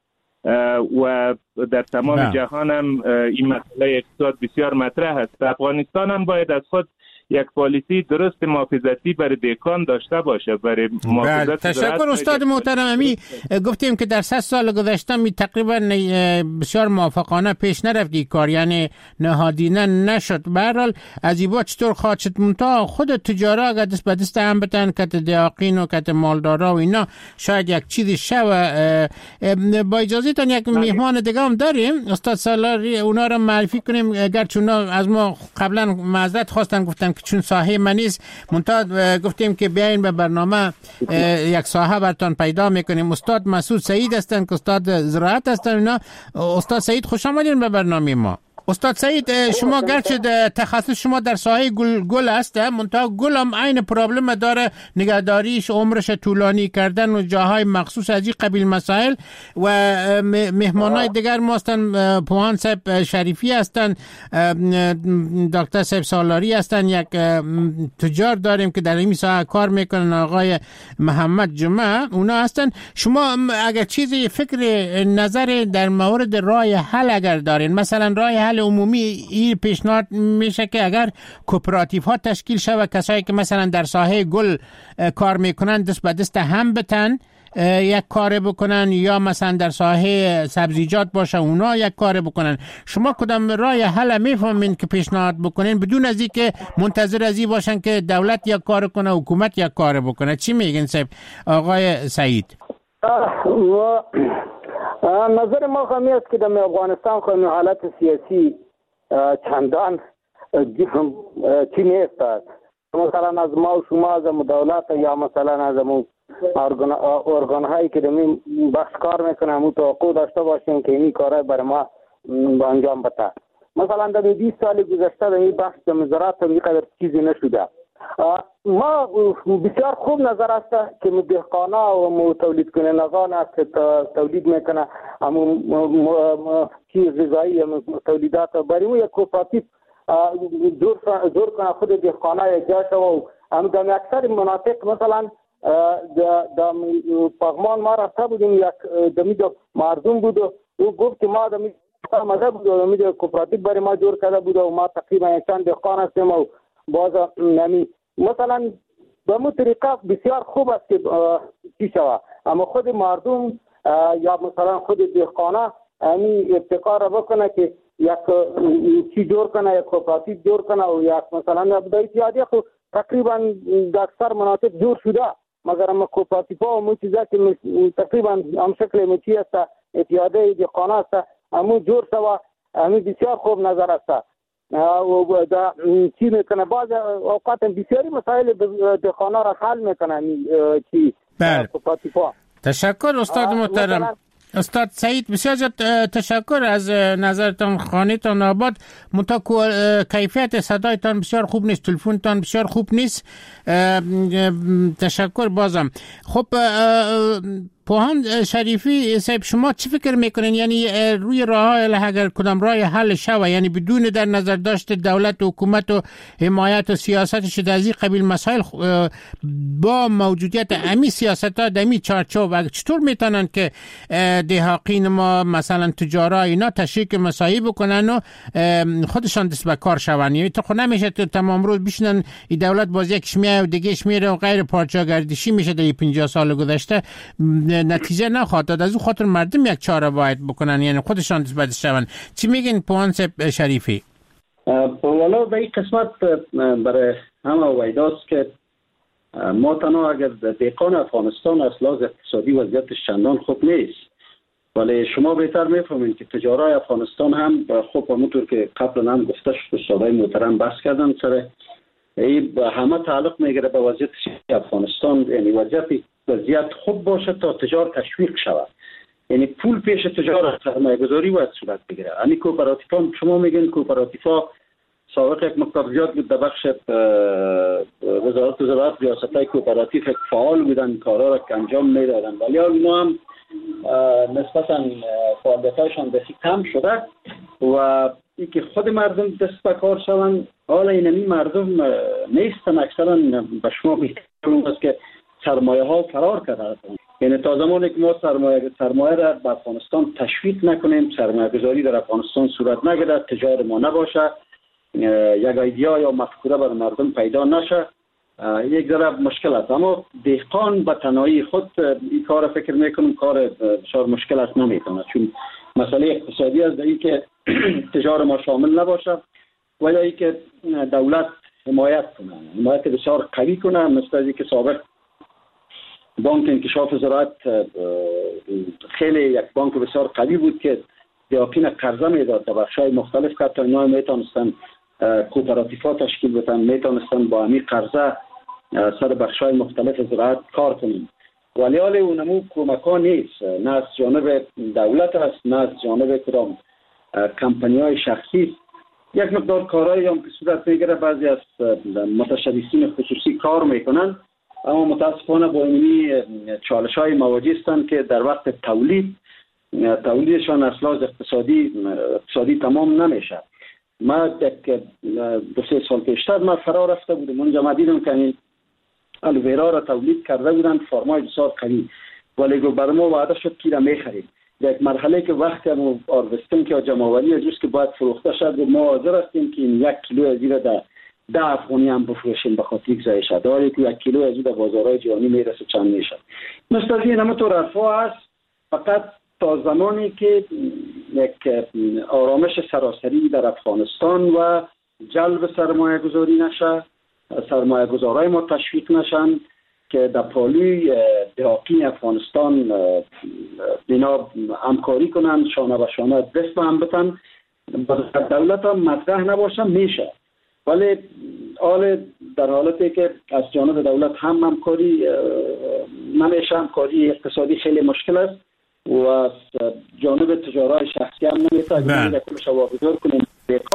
و در تمام جهان هم این مسئله اقتصاد بسیار مطرح است. افغانستان هم باید از خود یک پالیسی درست محافظتی برای دهقان داشته باشه، برای محافظت. تشکر استاد محترم. امی گفتیم که در 100 سال گذشته می تقریبا بسیار موافقانه پیش نرفت کار، یعنی نهادینه نشد. به هر حال از ایبا چطور خواهد شد؟ منتها خود تجارا اگر دست به دست هم بتن، کت دیاقین و کت مالدارا و اینا، شاید یک چیزی شوه. با اجازه تان یک میهمان دیگه هم داریم، استاد سالاری، اونا رو معرفی کنیم. اگر چون از ما قبلا معذرت خواستن، گفتن چون ساحه من نیست، منتها گفتیم که بیاین به برنامه یک ساحه براتون پیدا میکنیم. استاد مسعود سعید هستن که استاد زراعت هستن. اینا استاد سعید خوش آمدین به برنامه ما. استاد سعید، شما گرچه تخصص شما در ساحه گل است، منتها گل هم عین پرابلم داره، نگهداریش، عمرش طولانی کردن و جاهای مخصوص از این قبیل مسائل. و مهمانای دیگر ما هستن، پوهان صاحب شریفی هستن، دکتر صاحب سالاری هستن، یک تجار داریم که در این ساحه کار میکنن، آقای محمد جمعه، اونا هستن. شما اگر چیزی فکر نظر در مورد راه حل اگر دارین، مثلا راه حل عمومی این پیشنهاد میشه که اگر کوپراتیف ها تشکیل شود، کسایی که مثلا در ساحه گل کار میکنن دست به دست هم بتن یک کار بکنن، یا مثلا در ساحه سبزیجات باشه اونا یک کار بکنن. شما کدام راه حل میفهمین که پیشنهاد بکنین بدون از اینکه منتظر از این باشن که دولت یک کار کنه، حکومت یک کار بکنه؟ چی میگین صاحب آقای سعید؟ نظر ما خواهی است که در افغانستان خواهی حالت سیاسی چندان چی نیست. مثلا از ما و شما از دولت یا مثلا از ارگان هایی که در این بخش کار میکنه همون توقع داشته باشیم که این کارهای برای ما انجام بده. مثلا در 20 سال گذشته در این بخش در وزارت اینقدر چیزی نشده. ما بسیار خوب نظر است که دهقانا و تولید کنندگان است که تولید میکنه چیز غذایی تولیدات برای اون یک کوپراتیو جور کنه، خود دهقانا یک جا شو. و هم در اکثر مناطق مثلا در پغمان ما رفته بودیم، یک دمید مردم بود و او گفت که ما دمید مزه بود و دمید کوپراتیو برای ما جور کرده بود و ما تقریبا یک چند دهقان هستیم و باز نمی مثلا به مو طریقه بسیار خوب است که چی شود، اما خود مردم یا مثلا خود دهقانا همین ابتکار بکنه که یک چی جور کنه، یک کوپراتیو جور کنه و یک مثلا بدای اتحادیه خو تقریبا در اکثر مناطق جور شده، مگر اما کوپراتیو ها و مو چیزا که تقریبا هم شکل مچی است، اتحادیه دهقانا است، همون جور شود. همین بسیار خوب نظر است و دا چی میکنه. بعض اوقات بسیاری مسائل دهقانا را حل میکنه چی. بله، تشکر استاد محترم. استاد سعید بسیار تشکر از نظرتان، خانه‌تان آباد. کیفیت صدایتان بسیار خوب نیست، تلفنتان بسیار خوب نیست. تشکر بازم. خب پوهان شریفی صاحب، شما چی فکر میکنین؟ یعنی روی راه اگر کدام راه حل شوه، یعنی بدون در نظر داشت دولت و حکومت و حمایت و سیاستش در این قبیل مسائل با موجودیت امی سیاست ها دمی چارچوب، چطور میتونن که دهاقین ما مثلا تجارا اینا تشریک مساعی بکنن و خودشان دست به کار شون؟ یعنی تو خود نمیشه تو تمام روز بشنن این دولت باز یکش میاد و دیگهش میره و غیر پارچه‌گردشی میشه در 50 سال گذشته، نتیجه نخواهد داد. از اون خاطر مردم یک چاره باید بکنن، یعنی خودشان دست به دست شون. چی میگین پوهان شریفی؟ والا به این قسمت برای همه ویداست که ما تنها اگر دهقان افغانستان از لحاظ اقتصادی وضعیتش چندان خوب نیست، ولی شما بهتر میفهمید که تجارای افغانستان هم خوب همونطور که قبلا هم گفته شد استادای محترم بحث کردن سر این همه تعلق میگیره به وضعیت افغانستان. یعنی وضعیت خوب باشه تا تجار تشویق شود، یعنی پول پیش تجار سرمایه گذاری باید صورت بگیره. یعنی کوپراتیفا، شما میگین کوپراتیفا سابق یک مقدار زیاد بود در بخش وزارت ریاستای کوپراتیف فعال بودن، کارا را انجام میدادن، ولی اینا هم نسبتا فعالیتاشان بسی کم شده و ای که خود مردم دست به کار شوند. حالا اینمی مردم نیستن، اکثرا به شما میگم است که سرمایه ها فرار کرده. یعنی تا زمانی که ما سرمایه را به افغانستان تشویق نکنیم، سرمایه گذاری در افغانستان صورت نگیره، تجار ما نباشه، یک ایدیا یا مفکوره بر مردم پیدا نشه، یک ذره مشکل است. اما دهقان به تنهایی خود این کار فکر میکنم کار بسیار مشکل است نمیتونه، چون مسئله اقتصادی است این که تجار ما شامل نباشه و یا این که دولت حمایت کنه، حمایت بسیار قوی کنه، مثل از که سابق بانک انکشاف زراعت خیلی یک بانک بسیار قوی بود که دهقان قرضه میداد در بخش‌های مختلف که تا اینا میتونستن کوپراتیفا تشکیل بدن، میتونستن با همین قرضه سر بخش‌های مختلف زراعت کار کنیم. ولی حال اونمو کمک‌ها نیست، نه از جانب دولت است نه از جانب کدام کمپانی‌های شخصی. یک مقدار کارهایی هم که صورت میگیره، بعضی از متشبثین خصوصی کار میکنن، اما متاسفانه با اینی چالش‌های مواجه هستند که در وقت تولیدشان از لحاظ اقتصادی تمام نمیشه. ما دو سه سال پیشتر ما فرا رفته بودم، اونجا ما دیدم که این الوویرا را تولید کرده بودن، فرمای بسیار قوی، ولی بر ما وعده شد که را میخریم. یک مرحله که وقتی هم آروستن که جمع‌آوری از روز که باید فروخته شد و ما حاضر هستیم که این 1 کیلو از این را 10 افغانی هم بفروشیم به خاطر یک زایش داره که 1 کیلو از این در بازارهای جهانی میرسه چند میشه. مثل این همونطور حرفا است، فقط تا زمانی که یک آرامش سراسری در افغانستان و جلب سرمایه گذاری نشه، سرمایه گذارای ما تشویق نشن که در پالوی دهاقین افغانستان اینا همکاری کنن، شانه به شانه دست به هم بتن، دولت هم مطرح نباشه میشه. ولی در حالتی که از جانب دولت هم همکاری نمیشه، همکاری اقتصادی خیلی مشکل است و از جانب تجارای شخصی هم نمیشه. اگر کلش واگذار کنیم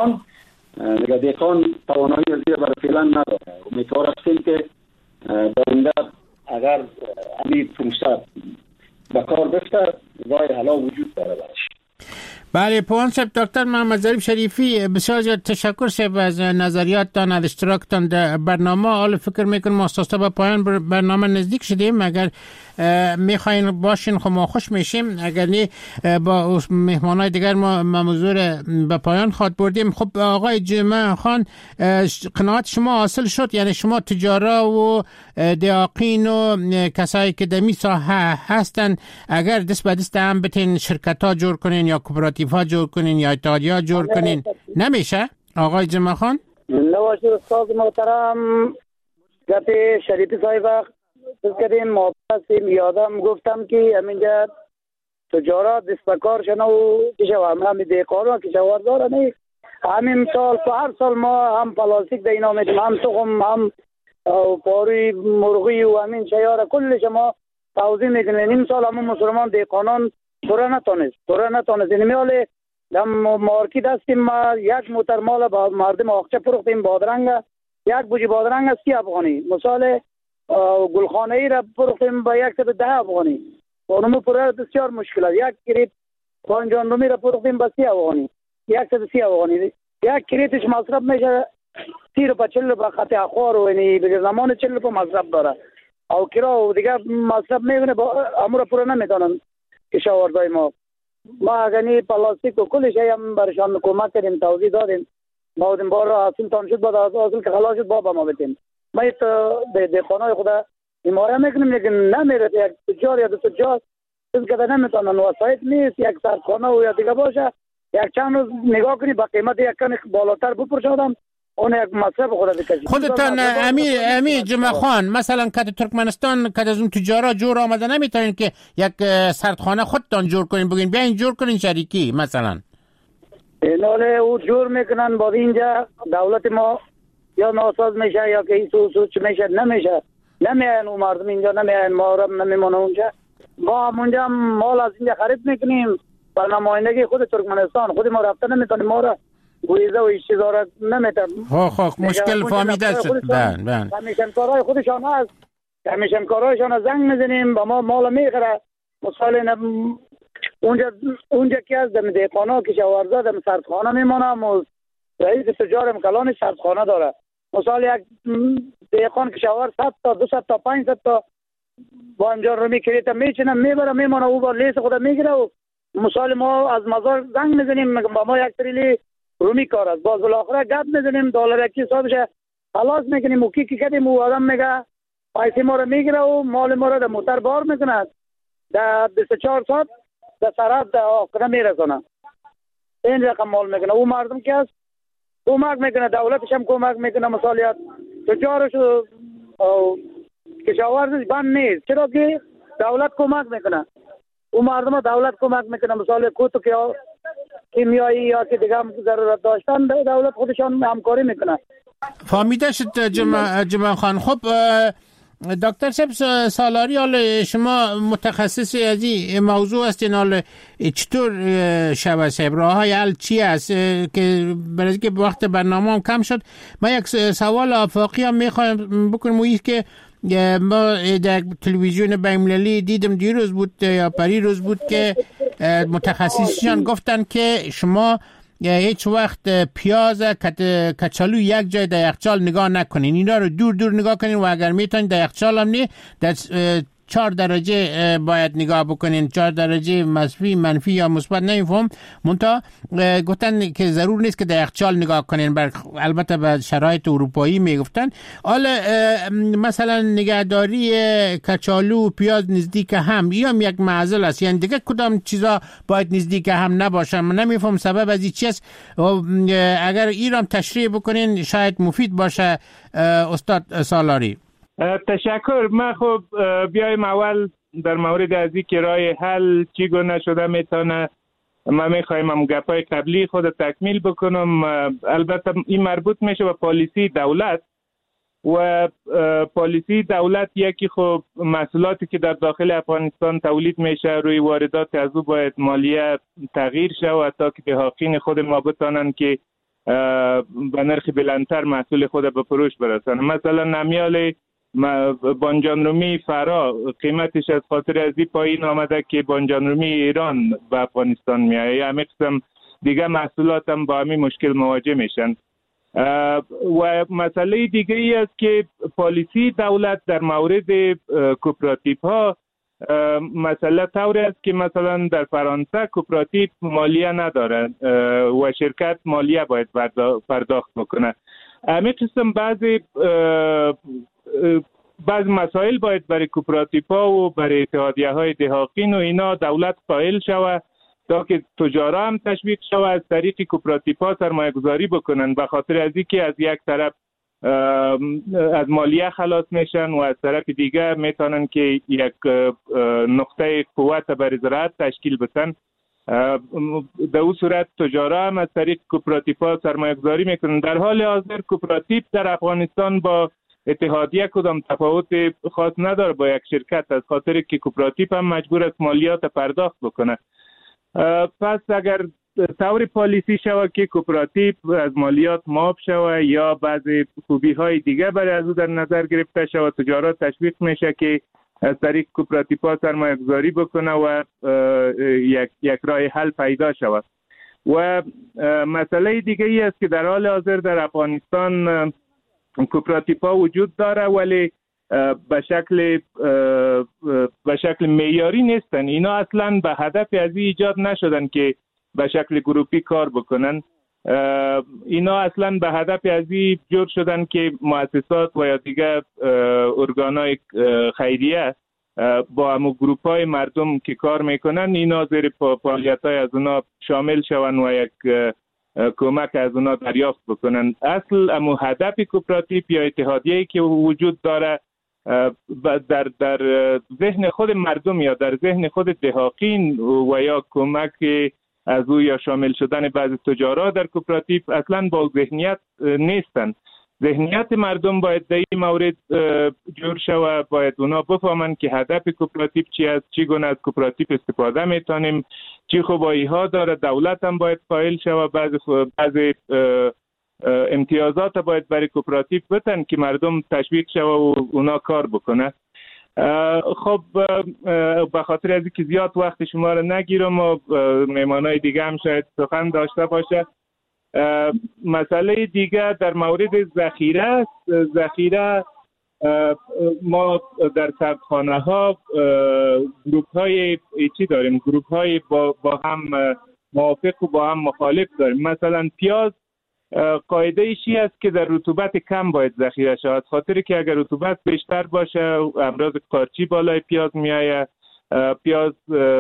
دهقان توانایی از این برای فعلا نداره. امیدوار هستیم که در اگر همین فرصت به کار بفته راه حل وجود داره برش. بله پوهان صاحب، دکتر محمد ظریف شریفی، بسیار زیاد تشکر صاحب از نظریاتتان، از اشتراکتان در برنامه. حالا فکر میکنم ما اساسا به پایان برنامه نزدیک شدیم. اگر میخواین باشین خب ما خوش میشیم، اگر نه با مهمانای دیگر ما موضوع به پایان خواد بردیم. خب آقای جمعه خان، قناعت شما حاصل شد؟ یعنی شما تجارا و دهاقین و کسایی که در می ساحه هستن اگر دست به دست هم بتین شرکت ها جور کنین یا کوپراتیفا جور کنین یا اتحادیه جور کنین، نمیشه؟ آقای جمعه خان نواشی استاد محترم گپ شریفی صاحب کردیم، ما هستیم. یادم گفتم که همینجا تجارت دست به کار شنه و همین دهقان و کشاورزا نه. همین سال هر سال ما هم پلاستیک در اینا میدیم، هم تخم، هم پاروی مرغی و همین شیاره کلش ما توزیع میکنیم. این سال همون مسلمان دهقانان توره نتونست این میاله هم مارکت هستیم. ما یک موتر مال با مردم آخچه پروختیم بادرنگ، یک بوجی بادرنگ 30 افغانی، مثال گلخانه ای را پروختیم با 110 افغانی. خانم پوره بسیار مشکل است. یک کریت بانجان رومی را فروختیم به 30 افغانی، 130 افغانی. یک کریتش مصرف میشه 30 روپه 40 روپه خط اخوار و یعنی به زمان 40 روپه مصرف داره او کرا و دیگه مصرف میکنه امور پورا نمیتونن کشاورزای ما یعنی پلاستیک و کلش هم برشان کمک کردیم، توضیح دادیم. ما اون بار اصل تان شد، بعد اصل که خلاص شد بابا ما بدیم. ما به خانه خدا حمایت میکنیم، لیکن نمیره. یک تجار یا دو تجار چیز که نمیتونن وسایل نیست، یک سردخانه و یا دیگه باشه یک چند روز نگاه کنی با قیمت یک کن بالاتر بپرشادم اون یک مصرف خود بکشی. خودتان امیر جمعه خان مثلا که ترکمنستان که از اون تجارا جور آمده نمیتونین که یک سردخانه خودتان جور کنین بگین بیاین جور کنین شریکی مثلا؟ ناله او جور میکنن با اینجا دولت ما یا ناساز میشه یا که سوچ میشه نمیشه، نمیان اون مردم اینجا نمیان، ما را نمیمونه اونجا. ما اونجا مال از اینجا خرید میکنیم بر نمایندگی خود ترکمنستان، خود ما رفته نمیتونیم، ما را گویزه و ایش چیزا را نمیتونیم. مشکل فهمیده شد. کمیشنکارای خودشان هست، کمیشنکارایشان زنگ میزنیم با ما مال میخره. مثلا اونجا که از دم دیقانا کشاورزا دم سردخانه میمونم و رئیس تجار کلان سردخانه داره. مثلا یک دیقان کشاورز 100 تا 200 تا 500 تا بانجان رو میکریت میچینه میبره میمونه، او با لیس خود میگیره و مثال ما از مزار زنگ میزنیم با ما یک تریلی رومی کار است، باز بالاخره گپ میزنیم دلار یکی حسابش خلاص میکنیم و کی کردیم و آدم میگه پیسه ما رو میگیره و مال ما رو در موتر بار میکنه در 24 ساعت در سرحد در آخره میرسونه. این رقم مال میکنه. او مردم که است کمک میکنه، دولتش هم کمک میکنه. مثالیت تجارش و کشاورزش بند نیست، چرا که دولت کمک میکنه. او مردم دولت کمک میکنه. مثال کوتو که کیمیایی یا که دیگه هم ضرورت داشتن دولت خودشان همکاری میکنه. فهمیده شد جمعه خان. خب دکتر صاحب سالاری، حال شما متخصص از این موضوع هستین، حال چطور شبه صاحب راه های حل چی است که برای که وقت برنامه هم کم شد من یک سوال آفاقی هم میخوایم بکنم و این که ما در تلویزیون بین‌المللی دیدم دیروز بود یا پریروز بود که متخصصیان گفتن که شما هیچ وقت پیاز کچالو یک جای در یخچال نگاه نکنین، اینا رو دور دور نگاه کنین و اگر میتونین در یخچال هم نه در 4 درجه باید نگاه بکنین، 4 درجه منفی یا مثبت نمیفهم منتها گفتن که ضرور نیست که در یخچال نگاه کنین، البته به شرایط اروپایی میگفتن. حالا مثلا نگهداری کچالو و پیاز نزدیک هم یا یک معضل است، یعنی دیگه کدام چیزا باید نزدیک هم نباشن؟ من نمیفهم سبب از این چی است. اگر ایران تشریح بکنین شاید مفید باشه استاد سالاری. تشکر. من خب بیایم اول در مورد از این که راه حل چگونه شده میتونه، ما میخوایم هم گپای قبلی خود تکمیل بکنم. البته این مربوط میشه به پالیسی دولت و پالیسی دولت یکی خب محصولاتی که در داخل افغانستان تولید میشه روی واردات از او باید مالیه تغییر شود تا که دهقان خود ما بتانن که به نرخ بلندتر محصول خود به فروش برسن. مثلا نمیال بانجان رومی فرا قیمتش از خاطر از این پایین آمده که بانجان رومی ایران به افغانستان میایه، همین قسم دیگه محصولات هم با همین مشکل مواجه میشن. و مسئله دیگه ای است که پالیسی دولت در مورد کوپراتیو ها مسئله طوری است که مثلا در فرانسه کوپراتیو مالیه نداره و شرکت مالیه باید پرداخت بکنه. همین قسم بعض مسائل باید برای کوپراتیو ها و برای اتحادیه های دهقان و اینا دولت قائل شود تا که تجارا هم تشویق شود از طریق کوپراتیو ها سرمایه گذاری بکنن، به خاطر از اینکه از یک طرف از مالیه خلاص میشن و از طرف دیگه میتونن که یک نقطه قوت برای زراعت تشکیل بدن. در اون صورت تجارا هم از طریق کوپراتیو ها سرمایه گذاری میکنن. در حال حاضر کوپراتیو در افغانستان با اتحادیه کدام تفاوت خاص نداره با یک شرکت، از خاطر که کوپراتیو هم مجبور است مالیات پرداخت بکنه. پس اگر طور پالیسی شود که کوپراتیو از مالیات معاف شود یا بعضی خوبی های دیگه برای از او در نظر گرفته شود، تجارت تشویق میشه که از طریق کوپراتیوها سرمایه گذاری بکنه و یک راه حل پیدا شود. و مسئله دیگه ای است که در حال حاضر در افغانستان کوپراتیوها وجود داره ولی به شکل معیاری نیستن. اینا اصلا به هدف از ایجاد نشدن که به شکل گروپی کار بکنن. اینا اصلا به هدف از جور شدن که مؤسسات و یا دیگه ارگانهای خیریه با همون گروپ های مردم که کار میکنن اینا زیر فعالیت های از اونا شامل شون و یک کمک از اونا دریافت بکنن. اصل همون هدف کوپراتیو یا اتحادیه‌ای که وجود داره در ذهن خود مردم یا در ذهن خود دهاقین و یا کمک از او یا شامل شدن بعضی تجارا در کوپراتیو اصلا با ذهنیت نیستن. ذهنیت مردم باید در این مورد جور شود، باید اونا بفهمن که هدف کوپراتیو چی است، چی گونه از کوپراتیو استفاده میتونیم، چی خوبایی ها داره. دولت هم باید فاعل شود، بعضی امتیازات باید برای کوپراتیو بتن که مردم تشویق شود و اونا کار بکنه. خب به خاطر از اینکه زیاد وقت شما رو نگیرم و مهمانای دیگه هم شاید سخن داشته باشه، مسئله دیگه در مورد ذخیره است. ذخیره ما در سردخانه ها گروپ های چی داریم؟ گروپ های با هم موافق و با هم مخالف داریم. مثلا پیاز قاعده ایشی است که در رطوبت کم باید ذخیره شود، خاطر که اگر رطوبت بیشتر باشه امراض قارچی بالای پیاز میآید، پیاز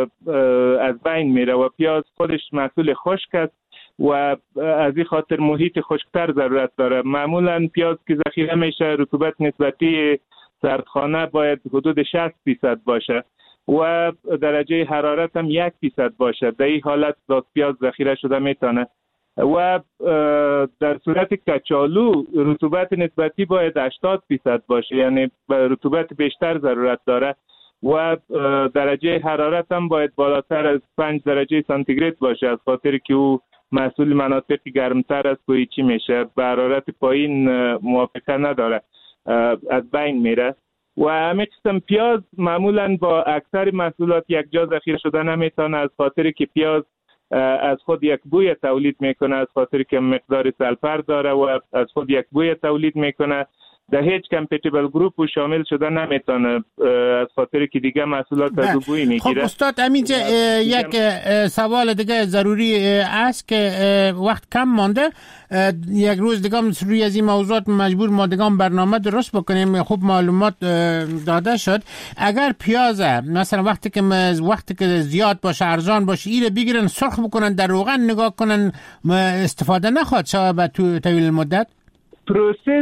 از بین میره و پیاز خودش محصول خشک است و از این خاطر محیط خشکتر ضرورت داره. معمولا پیاز که ذخیره میشه رطوبت نسبتی سردخانه باید حدود 60% باشه و درجه حرارت هم 1% باشه. در این حالت پیاز ذخیره شده میتونه. و در صورت کچالو رطوبت نسبتی باید 80% باشه، یعنی رطوبت بیشتر ضرورت داره و درجه حرارت هم باید بالاتر از 5 درجه سانتیگراد باشه، از خاطر که او محصول مناطق گرمتر است و چی میشه به حرارت پایین موافقه نداره، از بین میره. و همین قسم پیاز معمولا با اکثر محصولات یک جا ذخیره شده نمیتونه، از خاطر که پیاز از خود یک بوی تولید میکنه، از خاطر که مقدار سلفر داره و از خود یک بوی تولید میکنه. در هیچ کمپیتیبل گروپ و شامل شده نمیتونه، از خاطر که دیگه محصولات از بوی میگیره. خب استاد امینجا یک سوال دیگه ضروری است که وقت کم مانده، یک روز دیگه روی از این موضوعات مجبور ما دیگه برنامه درست بکنیم. خوب معلومات داده شد. اگر پیاز مثلا وقتی که زیاد باشه ارزان باشه ایره بگیرن سرخ بکنن در روغن نگاه کنن استفاده نخواد شود به طویل مدت. پروسس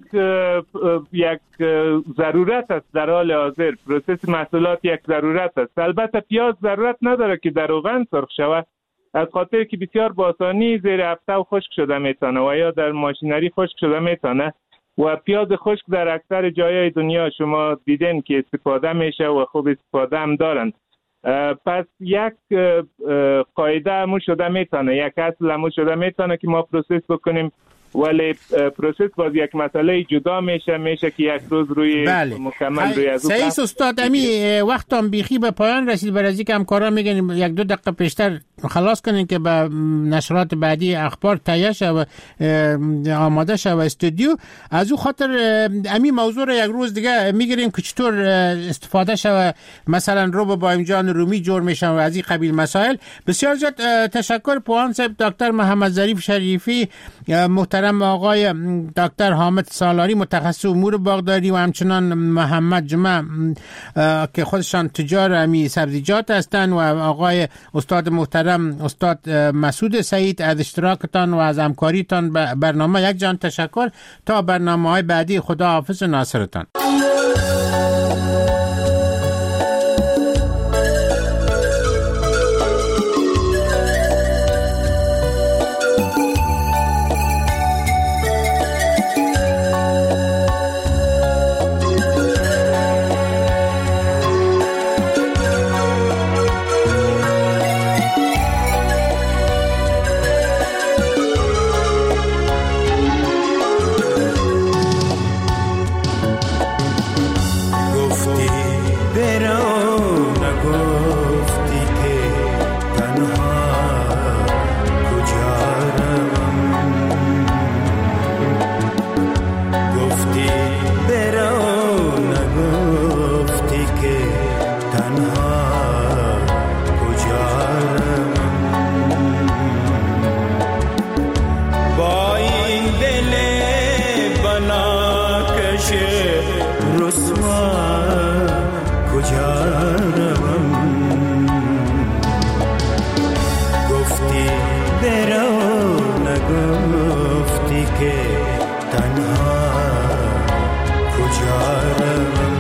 یک ضرورت است در حال حاضر. پروسس محصولات یک ضرورت است. البته پیاز ضرورت نداره که در روغن سرخ شود، از خاطر که بسیار با آسانی زیر هفته و خشک شده میتونه و یا در ماشینری خشک شده میتونه و پیاز خشک در اکثر جایهای دنیا شما دیدین که استفاده میشه و خوب استفاده هم دارن. پس یک قاعده همون شده میتونه، یک اصل همون شده میتونه که ما پروسس بکنیم، ولی پروسس باز یک مسئله جدا میشه که یک روز روی مکمل روی از سعید استاد امی وقتم بیخی به پایان رسید. برای اینکه همکارا میگن یک دو دقیقه پیشتر خلاص کنین که به نشرات بعدی اخبار تهیه شه و آماده شه و استودیو. از او خاطر امی موضوع رو یک روز دیگه میگیریم که چطور استفاده شه و مثلا رو با امجان رومی جور میشن و از این قبیل مسائل. بسیار زیاد تشکر پوان صاحب. دکتر محمد ظریف شریفی، محترم آقای دکتر حامد سالاری متخصص امور باغداری و همچنان محمد جمعه که خودشان تجار امی سبزیجات هستند و آقای استاد محترم استاد مسعود سعید از اشتراکتان و از همکاریتان به برنامه یک جان تشکر. تا برنامه‌های بعدی خدا حافظ و ناصرتان. تنها کجا با این دل بناکش رسوا کجا روم گفتی برو نگفتی که تنها کجا روم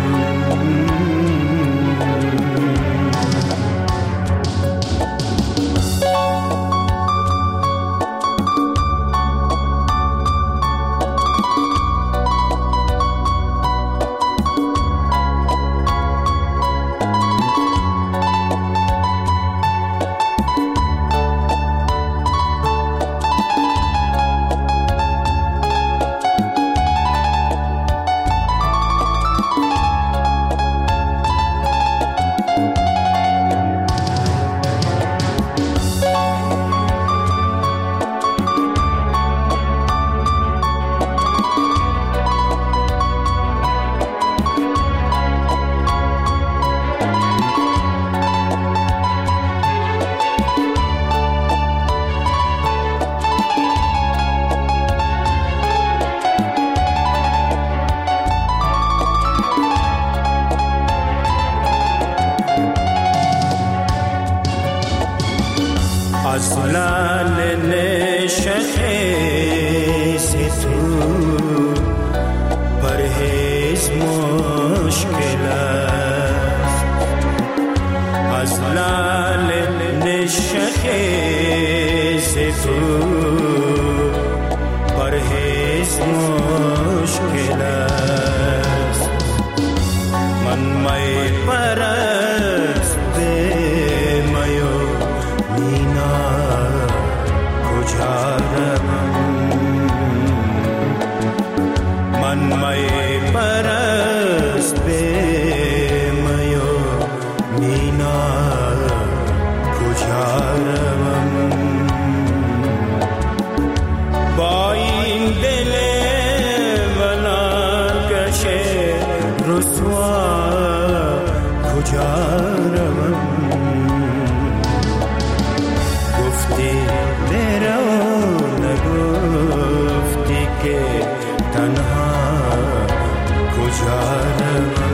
اصلال نشخیز تو پرهیز مشکل است اصلال نشخیز تو پرهیز مشکل است من می پرست به میو مینا کجا روم من می پرست به میو مینا کجا روم با این دل بناکش رسوا کجا روم گفتی برو نگفتی که تنها کجا روم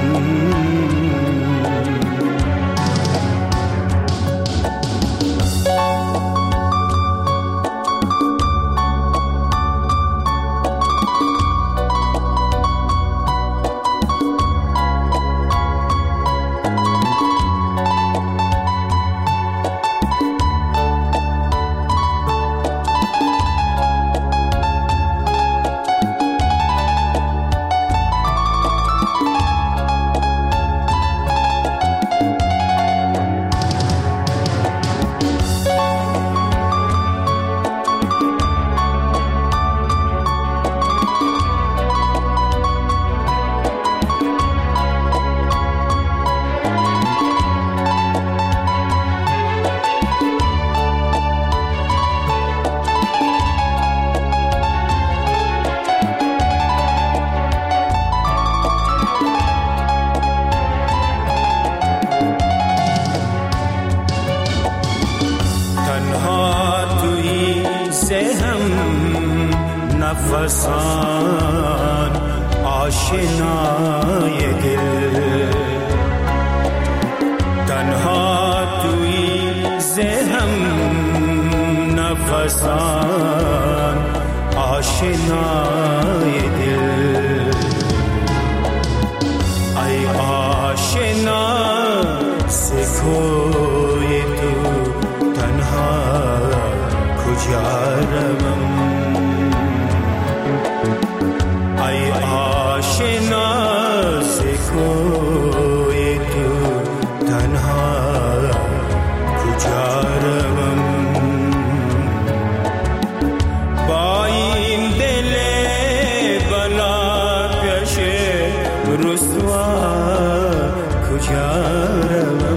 نفسان آشنای دل تنها توی ذهن نفسان آشنای دل ای آشنا سکوی تو تنها کجا روم ای آشنا سکوی تو تنها کجا روم با این دل بناکش رسوا کجا روم